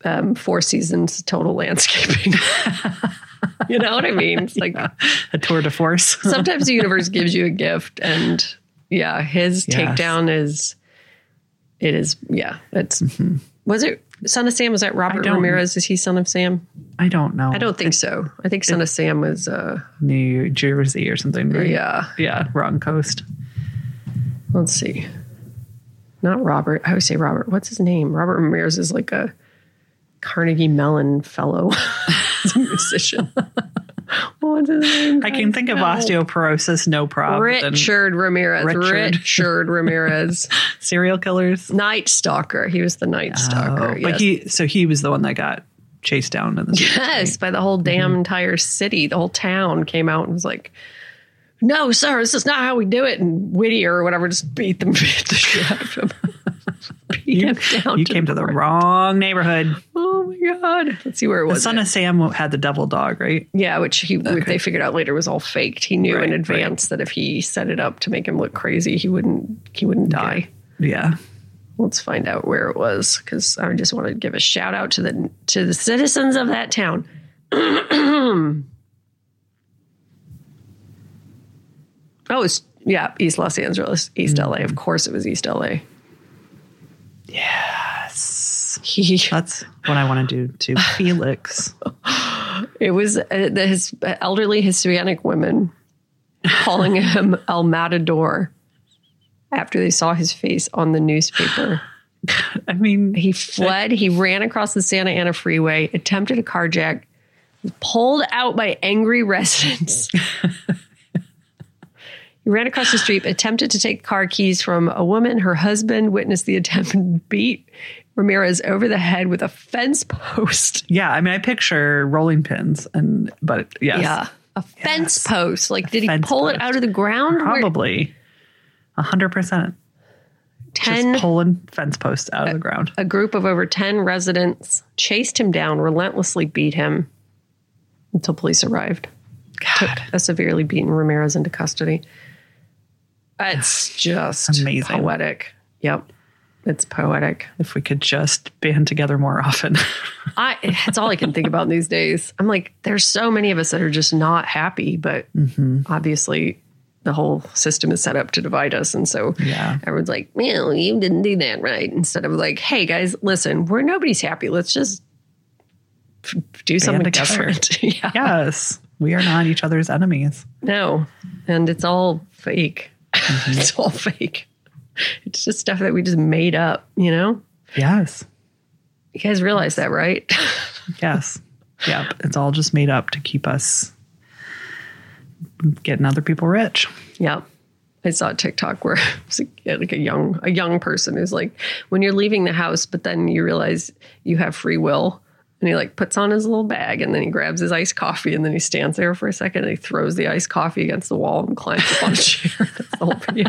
Four Seasons total landscaping. You know what I mean? It's like a tour de force. Sometimes the universe gives you a gift, and his takedown is. It's. Mm-hmm. Was it Son of Sam? Was that Robert Ramirez? Is he Son of Sam? I don't know. I don't think so. I think Son of Sam was New Jersey or something. Right? Yeah. Wrong coast. Let's see. Not Robert. I always say Robert. What's his name? Robert Ramirez is like a Carnegie Mellon fellow. He's a musician. What's his name? I can think of osteoporosis, no problem. Richard Ramirez. Serial killers. Night Stalker. He was the Night Stalker. But he was the one that got chased down in the street. Yes, by the whole damn entire city. The whole town came out and was like, no, sir, this is not how we do it. And Whittier or whatever just beat the shit out of him. You came to the wrong neighborhood. Oh my God. Let's see where it was. The Son of Sam had the devil dog, right? Yeah, which they figured out later was all faked. He knew in advance that if he set it up to make him look crazy, he wouldn't die. Yeah. Let's find out where it was, because I just want to give a shout out to the citizens of that town. East Los Angeles, East LA. Of course it was East LA. Yes. That's what I want to do to Felix. It was his elderly Hispanic women calling him El Matador after they saw his face on the newspaper. I mean, he fled. He ran across the Santa Ana freeway, attempted a carjack, was pulled out by angry residents. He ran across the street, attempted to take car keys from a woman. Her husband witnessed the attempt and beat Ramirez over the head with a fence post. Yeah, I mean, I picture rolling pins, but yes. Yeah, a fence post. Like, did he pull it out of the ground? Probably. 100%. Just pulling fence posts out of the ground. A group of over 10 residents chased him down, relentlessly beat him until police arrived. Took a severely beaten Ramirez into custody. It's just amazing. Poetic. Yep. It's poetic. If we could just band together more often. It's all I can think about these days. I'm like, there's so many of us that are just not happy, but obviously the whole system is set up to divide us. And so everyone's like, well, you didn't do that right. Instead of like, hey guys, listen, nobody's happy. Let's just do something different. Yes. We are not each other's enemies. No. And it's all fake. It's all fake. It's just stuff that we just made up, you know? Yes. You guys realize that, right? Yes. Yeah. It's all just made up to keep us getting other people rich. Yeah. I saw a TikTok where it was like a young person who's like, when you're leaving the house, but then you realize you have free will. And he like puts on his little bag and then he grabs his iced coffee and then he stands there for a second and he throws the iced coffee against the wall and climbs up on a chair. That's the whole video.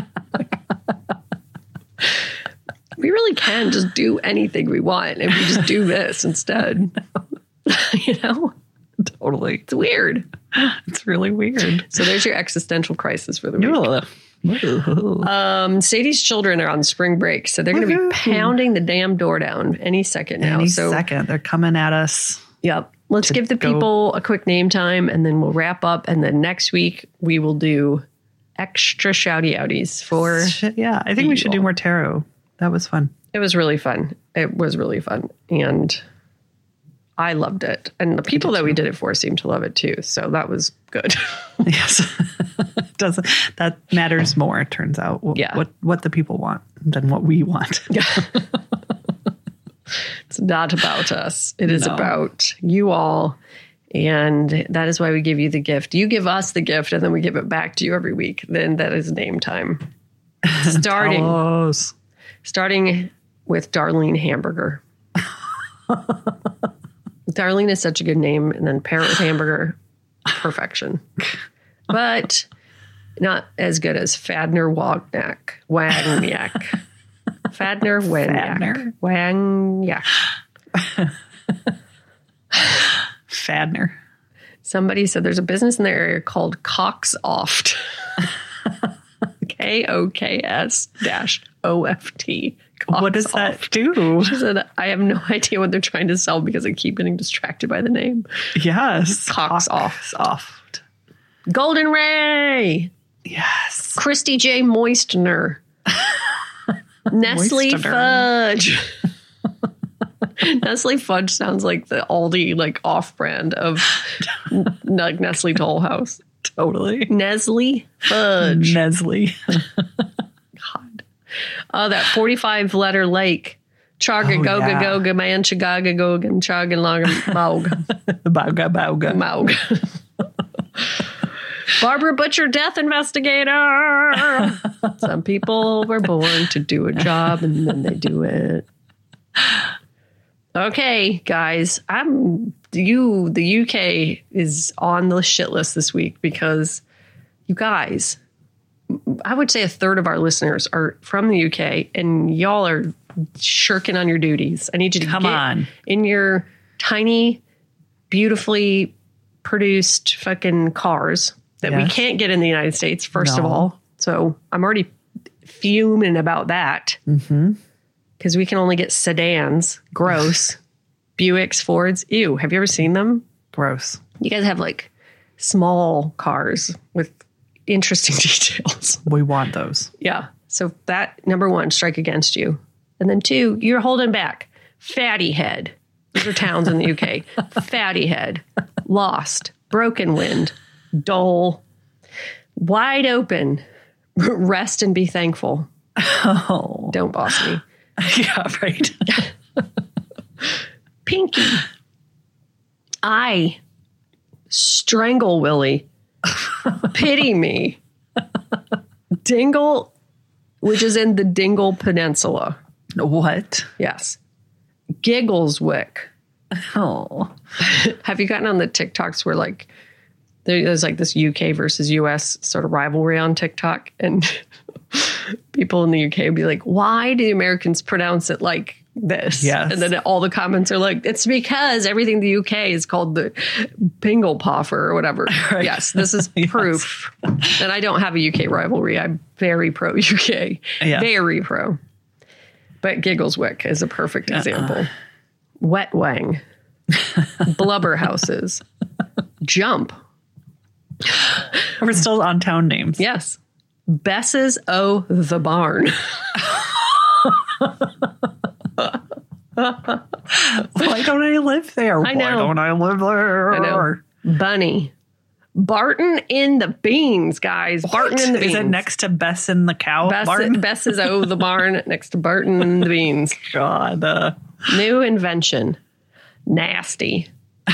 We really can just do anything we want if we just do this instead. You know? Totally. It's weird. It's really weird. So there's your existential crisis for the week. Sadie's children are on spring break, so they're going to be pounding the damn door down any second now. Any second. They're coming at us. Yep. Let's give the people a quick name time, and then we'll wrap up. And then next week, we will do extra shouty outies for... Yeah, I think we should do more tarot. That was fun. It was really fun. And I loved it. And the people that we did it for seemed to love it too. So that was good. Yes. That matters more, it turns out. What the people want than what we want. Yeah. It's not about us. It is about you all. And that is why we give you the gift. You give us the gift and then we give it back to you every week. Then that is name time. Starting with Darlene Hamburger. Darlene is such a good name. And then pair it with hamburger. Perfection. But not as good as Fadner Wagnac. Fadner Wagnac. Fadner. Somebody said there's a business in the area called Cox Oft. KOKS-OFT. What does that do? She said, I have no idea what they're trying to sell because I keep getting distracted by the name. Yes. Cocks off. Golden Ray. Yes. Christy J. Moistener. Nestle Fudge. Nestle Fudge sounds like the Aldi like off-brand of like Nestle Toll House. Totally. Nestle Fudge. Nestle. God. Oh, that 45-letter lake. Chaga goga goga man chagaga gogan chagan logan maug. Bauga. Maug. Barbara Butcher, death investigator. Some people were born to do a job and then they do it. Okay, guys, the UK is on the shit list this week because you guys, I would say a third of our listeners are from the UK and y'all are shirking on your duties. I need you to come on in your tiny, beautifully produced fucking cars that we can't get in the United States, first of all. So I'm already fuming about that. Mm-hmm. Because we can only get sedans. Gross. Buicks, Fords. Ew. Have you ever seen them? Gross. You guys have like small cars with interesting details. We want those. Yeah. So that, number one, strike against you. And then two, you're holding back. Fatty Head. These are towns in the UK. Fatty Head. Lost. Broken Wind. Dole. Wide Open. Rest and be thankful. Oh. Don't boss me. Yeah, right. Pinky. I. Strangle Willie. Pity me. Dingle, which is in the Dingle Peninsula. What? Yes. Giggleswick. Oh. Have you gotten on the TikToks where like there's like this UK versus US sort of rivalry on TikTok, and people in the UK would be like, why do the Americans pronounce it like this? Yes. And then all the comments are like, it's because everything in the UK is called the Pinglepoffer or whatever. Right. Yes, this is proof. And I don't have a UK rivalry. I'm very pro UK. Yes. Very pro. But Giggleswick is a perfect example. Wet Wang. Blubber Houses. Jump. We're still on town names. Yes. Bess's the Barn. Why don't I live there? I know. Why don't I live there? I know. Bunny. Barton in the Beans, guys. What? Barton in the Beans. Is it next to Bess in the Cow Barn? Bess is the Barn next to Barton in the Beans. God. New invention. Nasty.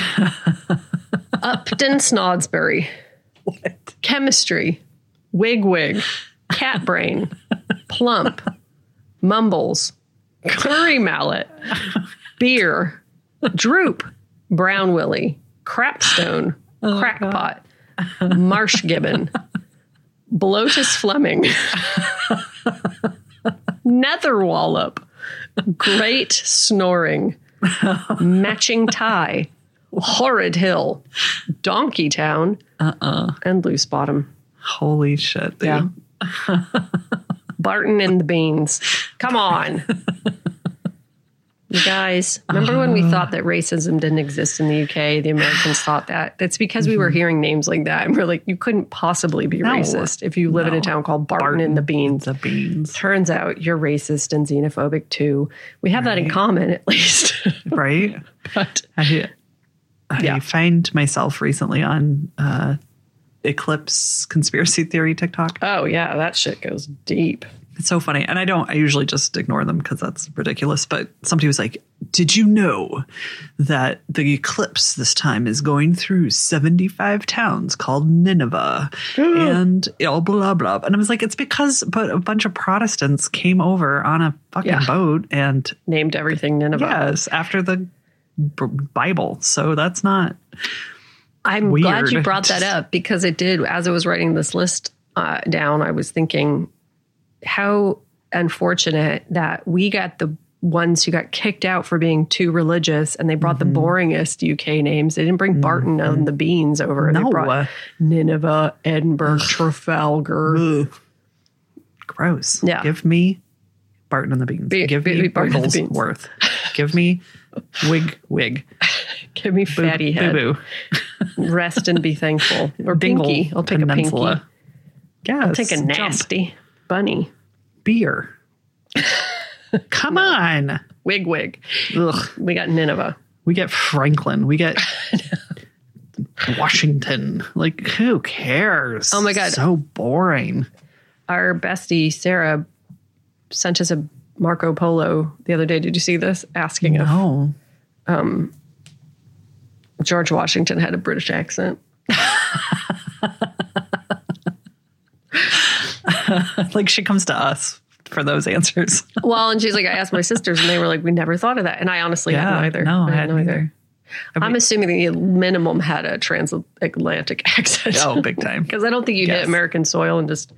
Upton Snodsbury. What? Chemistry. Wig. Cat brain. Plump. Mumbles. Curry mallet. Beer. Droop. Brown Willie. Crapstone. Crackpot. Marsh Gibbon. Bloatus Fleming. Netherwallop. Great Snoring. Matching Tie. Horrid Hill. Donkey Town. And Loose Bottom. Holy shit, dude. Yeah. Barton and the Beans. Come on. You guys, remember when we thought that racism didn't exist in the UK? The Americans thought that. That's because we were hearing names like that. And we're like, you couldn't possibly be racist if you live in a town called Barton and the Beans. The Beans. Turns out you're racist and xenophobic too. We have that in common, at least. Right? But I find myself recently on Eclipse conspiracy theory TikTok. Oh, yeah. That shit goes deep. It's so funny. And I usually just ignore them because that's ridiculous. But somebody was like, did you know that the eclipse this time is going through 75 towns called Nineveh and blah, blah, blah. And I was like, it's because a bunch of Protestants came over on a fucking boat and named everything Nineveh. Yes, after the Bible. So that's not I'm weird. Glad you brought that up because it did. As I was writing this list down, I was thinking, how unfortunate that we got the ones who got kicked out for being too religious, and they brought the boringest UK names. They didn't bring Barton and the Beans over. No. They brought Nineveh, Edinburgh, Trafalgar. Gross. Yeah. Give me Barton and the Beans. Give me Barton and the Beans. Wigglesworth. Give me Wig. Give me Fatty Head. Boo. Rest and be thankful. Or Dingle Pinky. I'll take Peninsula. a Pinky. Yes. I'll take a nasty bunny. Beer. Come on. Wig. Ugh. We got Nineveh. We get Franklin. We get Washington. Like, who cares? Oh my God. So boring. Our bestie, Sarah, sent us a Marco Polo the other day. Did you see this? Asking No. if George Washington had a British accent. Like, she comes to us for those answers. Well, and she's like, I asked my sisters and they were like, we never thought of that. And I honestly hadn't either. No, I hadn't either. I'm assuming the minimum had a transatlantic accent. Oh, big time. Because I don't think you hit American soil and just...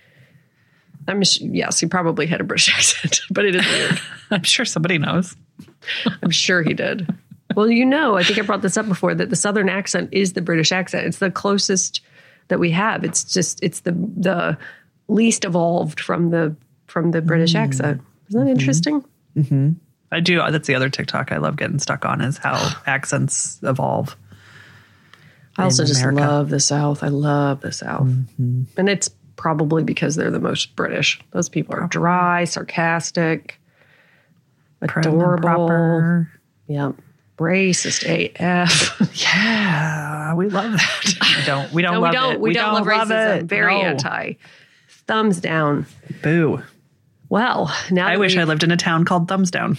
yes, he probably had a British accent, but it is weird. I'm sure somebody knows. I'm sure he did. Well, I think I brought this up before, that the Southern accent is the British accent. It's the closest that we have. It's the least evolved from the British accent. Isn't that interesting? Mm-hmm. I do. That's the other TikTok I love getting stuck on, is how accents evolve. I also just love the South. I love the South. Mm-hmm. And it's probably because they're the most British. Those people are dry, sarcastic, adorable. Yeah. Racist AF. Yeah. We love that. We don't love it. We don't love racism. It. Very anti. Thumbs down. Boo. Well, now I wish I lived in a town called Thumbs Down.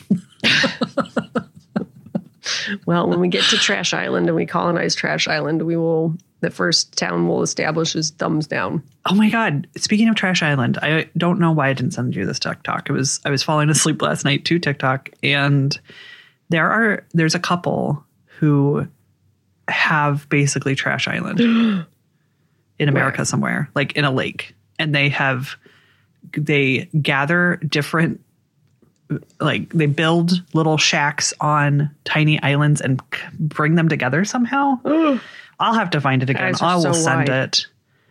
Well, when we get to Trash Island and we colonize Trash Island, the first town we'll establish is Thumbs Down. Oh my God. Speaking of Trash Island, I don't know why I didn't send you this TikTok. I was falling asleep last night to TikTok, and there's a couple who have basically Trash Island in America somewhere, like in a lake. And they gather different, like they build little shacks on tiny islands and bring them together somehow. I'll have to find it again. I will send it.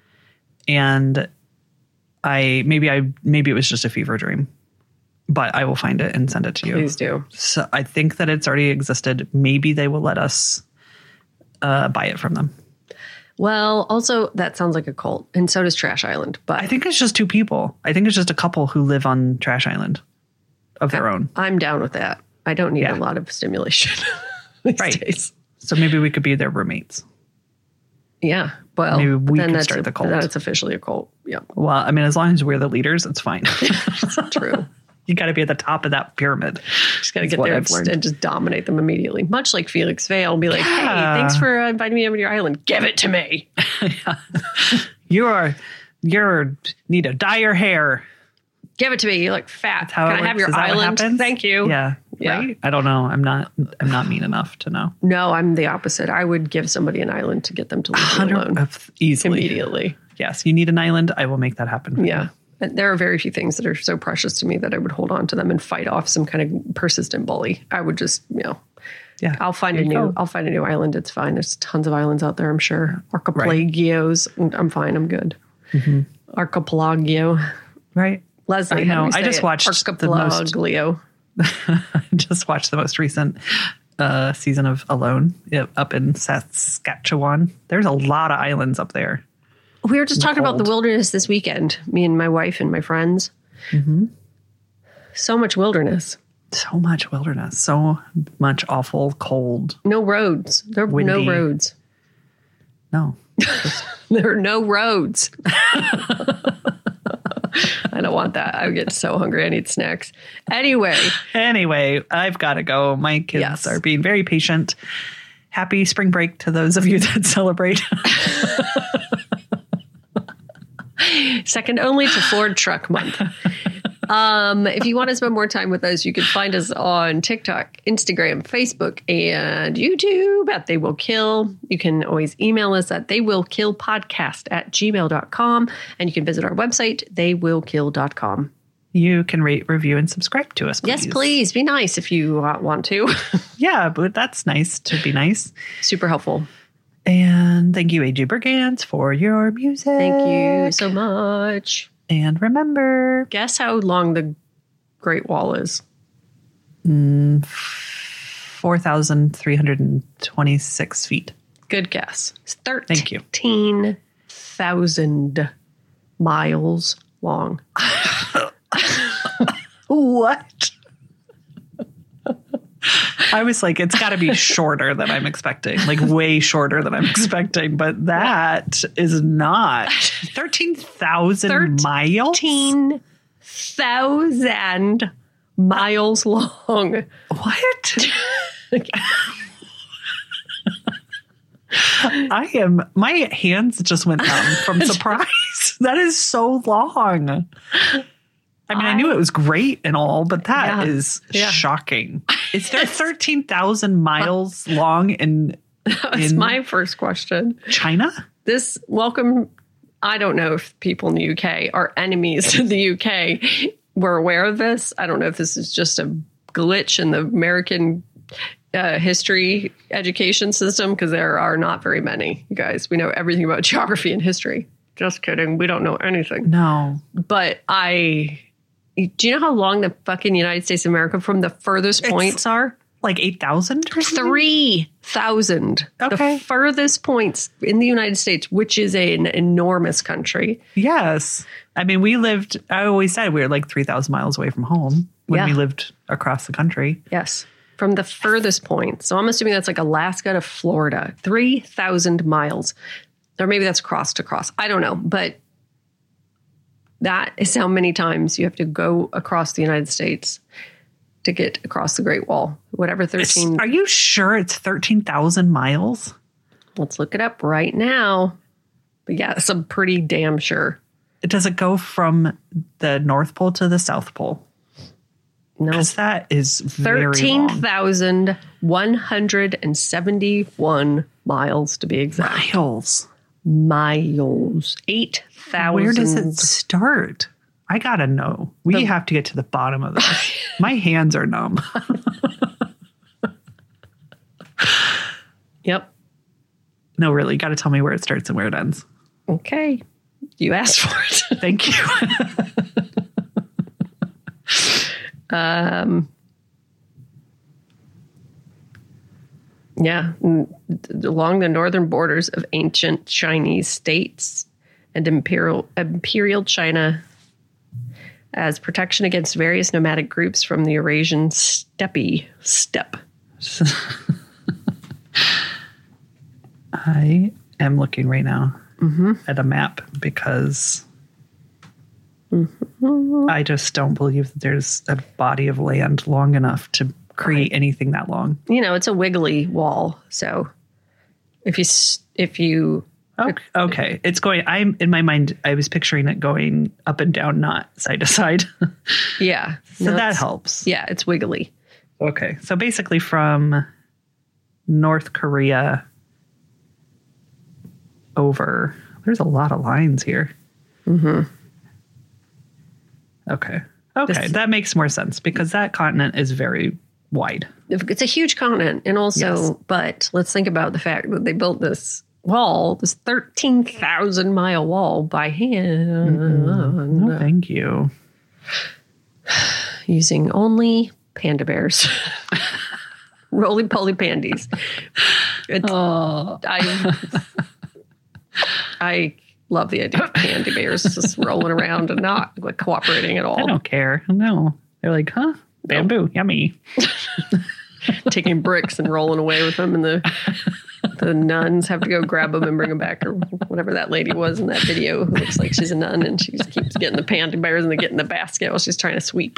And maybe it was just a fever dream, but I will find it and send it to you. Please do. So I think that it's already existed. Maybe they will let us buy it from them. Well, also that sounds like a cult, and so does Trash Island. But I think it's just two people. I think it's just a couple who live on Trash Island of their own. I'm down with that. I don't need a lot of stimulation these days. So maybe we could be their roommates. Yeah. Well, maybe we can start the cult. Then it's officially a cult. Yeah. Well, I mean, as long as we're the leaders, it's fine. True. You got to be at the top of that pyramid. Just got to get there and just dominate them immediately. Much like Felix Vale will be like, hey, thanks for inviting me over to your island. Give it to me. You need to dye your hair. Give it to me. You look fat. Can I have your island? Thank you. Yeah. Right? I don't know. I'm not mean enough to know. No, I'm the opposite. I would give somebody an island to get them to leave me alone. Easily. Immediately. Yes. You need an island. I will make that happen. Yeah. There are very few things that are so precious to me that I would hold on to them and fight off some kind of persistent bully. I would just, I'll find a new island. It's fine. There's tons of islands out there, I'm sure. Archipelagios. Right. I'm fine. I'm good. Mm-hmm. Archipelagio. Right. Leslie, I know. I just watched Archipelaglio. I just watched the most recent season of Alone up in Saskatchewan. There's a lot of islands up there. We were just talking about the wilderness this weekend, me and my wife and my friends. Mm-hmm. So much wilderness. So much wilderness. So much awful cold. No roads. There are no roads. No. There are no roads. I don't want that. I get so hungry. I need snacks. Anyway, I've got to go. My kids are being very patient. Happy spring break to those of you that celebrate. Second only to Ford Truck Month. If you want to spend more time with us, you can find us on TikTok, Instagram, Facebook, and YouTube at They Will Kill. You can always email us at theywillkillpodcast@gmail.com, and you can visit our website, theywillkill.com. You can rate, review, and subscribe to us, please. Yes, please. Be nice if you want to. Yeah, but that's nice to be nice. Super helpful. And thank you, A.J. Bergans, for your music. Thank you so much. And remember... Guess how long the Great Wall is? 4,326 feet. Good guess. It's Thank you. 13,000 miles long. What? I was like, it's got to be shorter than I'm expecting, like way shorter than I'm expecting. But that is not 13,000 miles. 13,000 miles long. What? My hands just went numb from surprise. That is so long. I mean, I knew it was great and all, but that is shocking. Is there 13,000 miles long in That's my first question. China? I don't know if people in the UK, our enemies in the UK, were aware of this. I don't know if this is just a glitch in the American history education system, because there are not very many. You guys, we know everything about geography and history. Just kidding. We don't know anything. No. But do you know how long the fucking United States of America from the furthest points are? Like 8,000 or something? 3,000. Okay. The furthest points in the United States, which is an enormous country. Yes. I mean, I always said we were like 3,000 miles away from home when we lived across the country. Yes. From the furthest point. So I'm assuming that's like Alaska to Florida. 3,000 miles. Or maybe that's cross to cross. I don't know. But that is how many times you have to go across the United States to get across the Great Wall. Whatever 13. Are you sure it's 13,000 miles? Let's look it up right now. But yeah, I'm pretty damn sure. Does it go from the North Pole to the South Pole? No. Because that is very 13,171 miles to be exact. Miles. 8,000. Where does it start? I gotta know. We have to get to the bottom of this. My hands are numb. Yep. No, really. Got to tell me where it starts and where it ends. Okay. You asked for it. Thank you. Yeah. Along the northern borders of ancient Chinese states and imperial China, as protection against various nomadic groups from the Eurasian steppe. I am looking right now at a map because I just don't believe that there's a body of land long enough to create anything that long. You know, it's a wiggly wall. So if you okay, it's going. I'm in my mind. I was picturing it going up and down, not side to side. Yeah, so that helps. Yeah, it's wiggly. Okay, so basically from North Korea over. There's a lot of lines here. Mm-hmm. Okay, that makes more sense because that continent is very wide. It's a huge continent, and also, but let's think about the fact that they built this wall, this 13,000 mile wall by hand. No, thank you. Using only panda bears. Roly-poly pandies. I love the idea of panda bears just rolling around and not cooperating at all. I don't care. No. They're like, huh? Bamboo, yummy. Taking bricks and rolling away with them, and the nuns have to go grab them and bring them back, or whatever that lady was in that video who looks like she's a nun, and she just keeps getting the panda bears and they get in the basket while she's trying to sweep.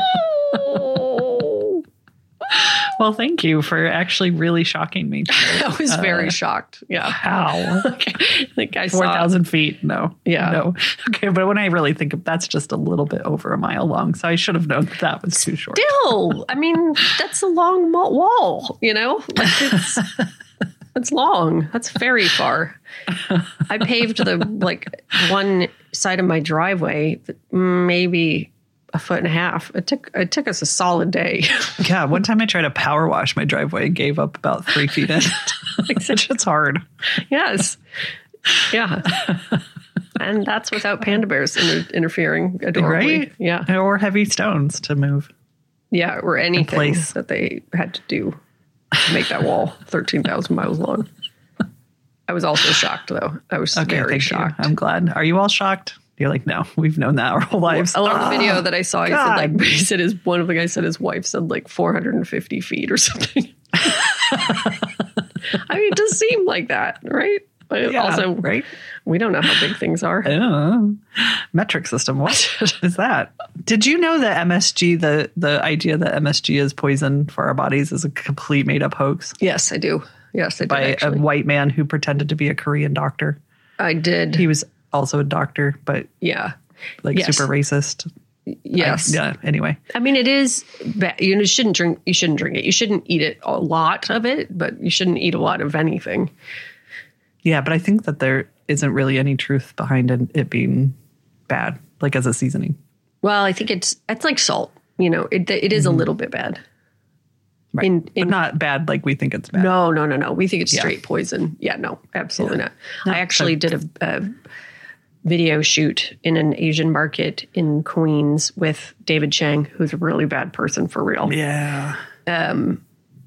Well, thank you for actually really shocking me. I was very shocked. Yeah. How? I think I 4,000 feet. No. Yeah. No. Okay. But when I really think of that's just a little bit over a mile long. So I should have known that was too short. Still, I mean, that's a long wall, you know? Like it's long. That's very far. I paved one side of my driveway, maybe a foot and a half. It took us a solid day. Yeah. One time I tried to power wash my driveway and gave up about 3 feet in. It's hard. Yes. Yeah. And that's without panda bears interfering adorably. Right? Yeah. Or heavy stones to move. Yeah, or anything that they had to do to make that wall 13,000 miles long. I was also shocked, though. I was very shocked. I'm glad. Are you all shocked? You're like, no, we've known that our whole lives. Well, along the video that I saw, he said one of the guys said his wife said like 450 feet or something. I mean, it does seem like that, right? But yeah, also, right? We don't know how big things are. I don't know. Metric system. What is that? Did you know that MSG, the idea that MSG is poison for our bodies is a complete made up hoax? Yes, I do. Yes, I did. By a white man who pretended to be a Korean doctor. I did. He was also a doctor, but super racist. Yes. Anyway. I mean, it is bad. You shouldn't drink it. You shouldn't eat it, a lot of it, but you shouldn't eat a lot of anything. Yeah, but I think that there isn't really any truth behind it being bad, like as a seasoning. Well, I think it's like salt. You know, it is a little bit bad. Right. But not bad like we think it's bad. No. We think it's straight poison. Yeah, no, absolutely not. I actually did a video shoot in an Asian market in Queens with David Chang, who's a really bad person for real. Yeah. And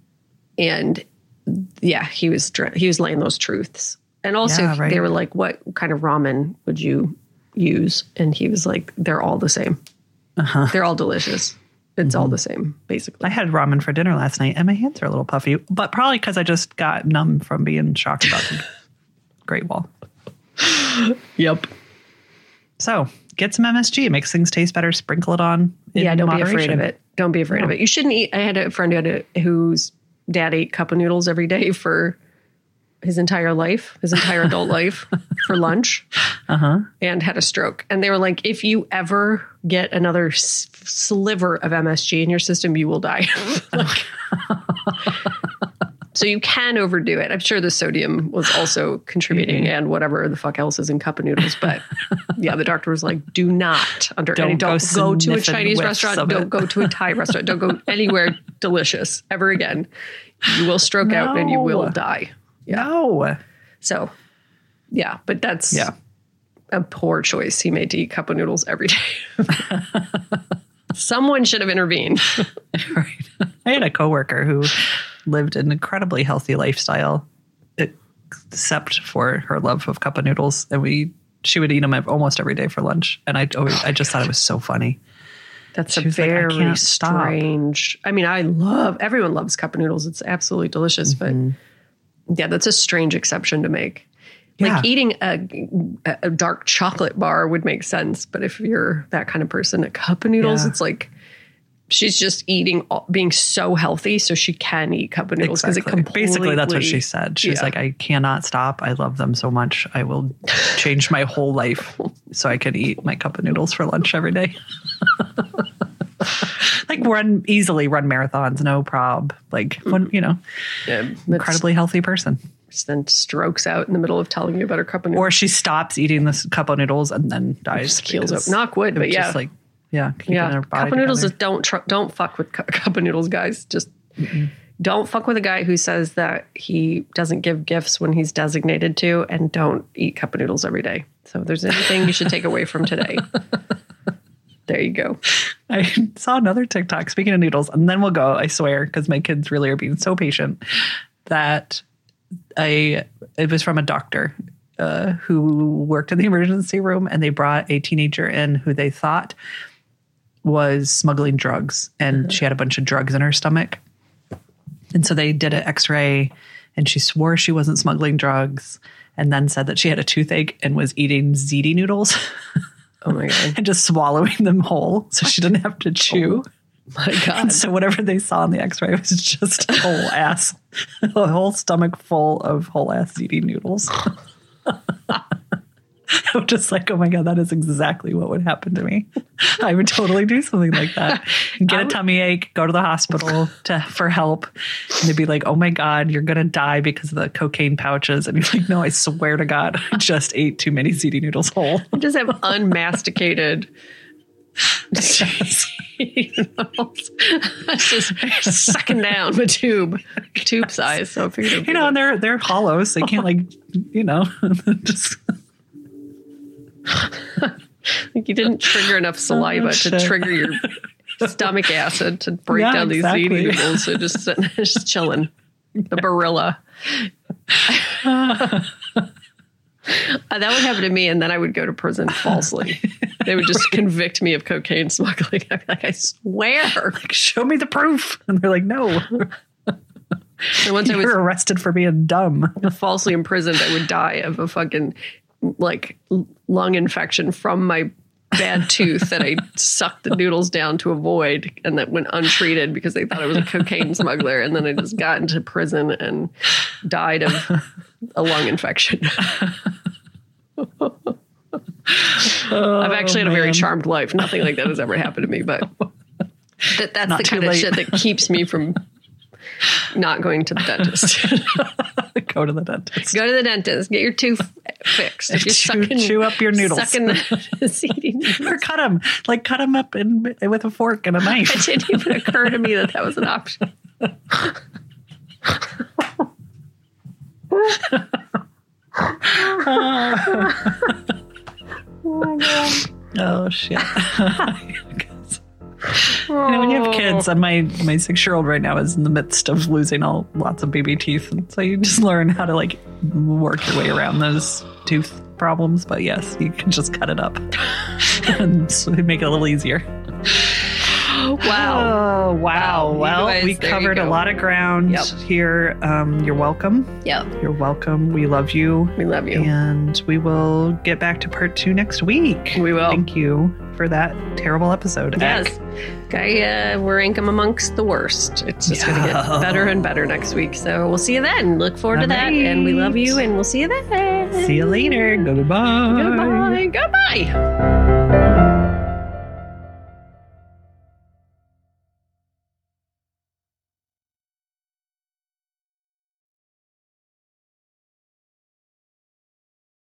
yeah, he was laying those truths. And also they were like, what kind of ramen would you use? And he was like, they're all the same. Uh-huh. They're all delicious. It's all the same, basically. I had ramen for dinner last night, and my hands are a little puffy, but probably because I just got numb from being shocked about the Great Wall. Yep. So get some MSG. It makes things taste better. Sprinkle it on. Don't be afraid of it. Don't be afraid of it. You shouldn't eat. I had a friend whose dad ate cup of noodles every day for his entire adult life for lunch, and had a stroke. And they were like, if you ever get another sliver of MSG in your system, you will die. So you can overdo it. I'm sure the sodium was also contributing and whatever the fuck else is in cup of noodles. But yeah, the doctor was like, do not don't go to a Chinese restaurant. Don't go to a Thai restaurant. Don't go anywhere delicious ever again. You will stroke out and you will die. Yeah. No. So, yeah, but that's a poor choice he made to eat cup of noodles every day. Someone should have intervened. Right. I had a coworker who lived an incredibly healthy lifestyle, except for her love of cup of noodles. And she would eat them almost every day for lunch. And I just thought it was so funny. That's a very strange. I mean, everyone loves cup of noodles. It's absolutely delicious, but yeah, that's a strange exception to make. Like eating a dark chocolate bar would make sense. But if you're that kind of person, a cup of noodles, it's like she's just being so healthy so she can eat cup of noodles. Exactly. Basically, that's what she said. She's like, I cannot stop. I love them so much. I will change my whole life so I can eat my cup of noodles for lunch every day. Like easily run marathons, no prob. Like incredibly healthy person. Then strokes out in the middle of telling you about her cup of noodles. Or she stops eating this cup of noodles and then dies. Just keels up. Knock wood, but just like, keeping her body cup of noodles is don't fuck with cup of noodles, guys. Just don't fuck with a guy who says that he doesn't give gifts when he's designated to, and don't eat cup of noodles every day. So if there's anything you should take away from today, there you go. I saw another TikTok, speaking of noodles, and then we'll go, I swear, because my kids really are being so patient, that it was from a doctor who worked in the emergency room, and they brought a teenager in who they thought was smuggling drugs, and she had a bunch of drugs in her stomach. And so they did an x-ray, and she swore she wasn't smuggling drugs, and then said that she had a toothache and was eating ziti noodles. Oh my God. And just swallowing them whole so she didn't have to chew. Oh my God. And so whatever they saw in the x-ray was just a whole stomach full of whole ass ziti noodles. I'm just like, oh my God, that is exactly what would happen to me. I would totally do something like that. Get a tummy ache, go to the hospital for help. And they'd be like, oh my God, you're going to die because of the cocaine pouches. And you're like, no, I swear to God, I just ate too many ziti noodles whole. I just have unmasticated noodles. That's just sucking down the tube size. So and they're hollow, so they can't just... Like you didn't trigger enough saliva to trigger your stomach acid to break down these seed noodles. So just sitting there, just chilling. The Barilla. That would happen to me, and then I would go to prison falsely. They would just convict me of cocaine smuggling. I'd be like, I swear. Like, show me the proof. And they're like, no. And once I was arrested for being dumb. Falsely imprisoned, I would die of a fucking like lung infection from my bad tooth that I sucked the noodles down to avoid, and that went untreated because they thought I was a cocaine smuggler. And then I just got into prison and died of a lung infection. I've actually had a very charmed life. Nothing like that has ever happened to me, but that's the kind of shit that keeps me from not going to the dentist. Go to the dentist. Go to the dentist. Get your tooth fixed. If you're chew up your noodles. Sucking the seedy noodles. Or cut them. Like cut them up with a fork and a knife. It didn't even occur to me that was an option. Oh my God. Oh shit. When you have kids, my 6-year-old right now is in the midst of losing lots of baby teeth, and so you just learn how to like work your way around those tooth problems. But yes, you can just cut it up and make it a little easier. Wow. Oh, wow. Well, we covered a lot of ground here. You're welcome. Yep. You're welcome. We love you. We love you. And we will get back to part 2 next week. We will. Thank you for that terrible episode. Yes. Okay, we're ranking amongst the worst. It's just going to get better and better next week. So we'll see you then. Look forward to that. And we love you, and we'll see you then. See you later. Goodbye. Goodbye.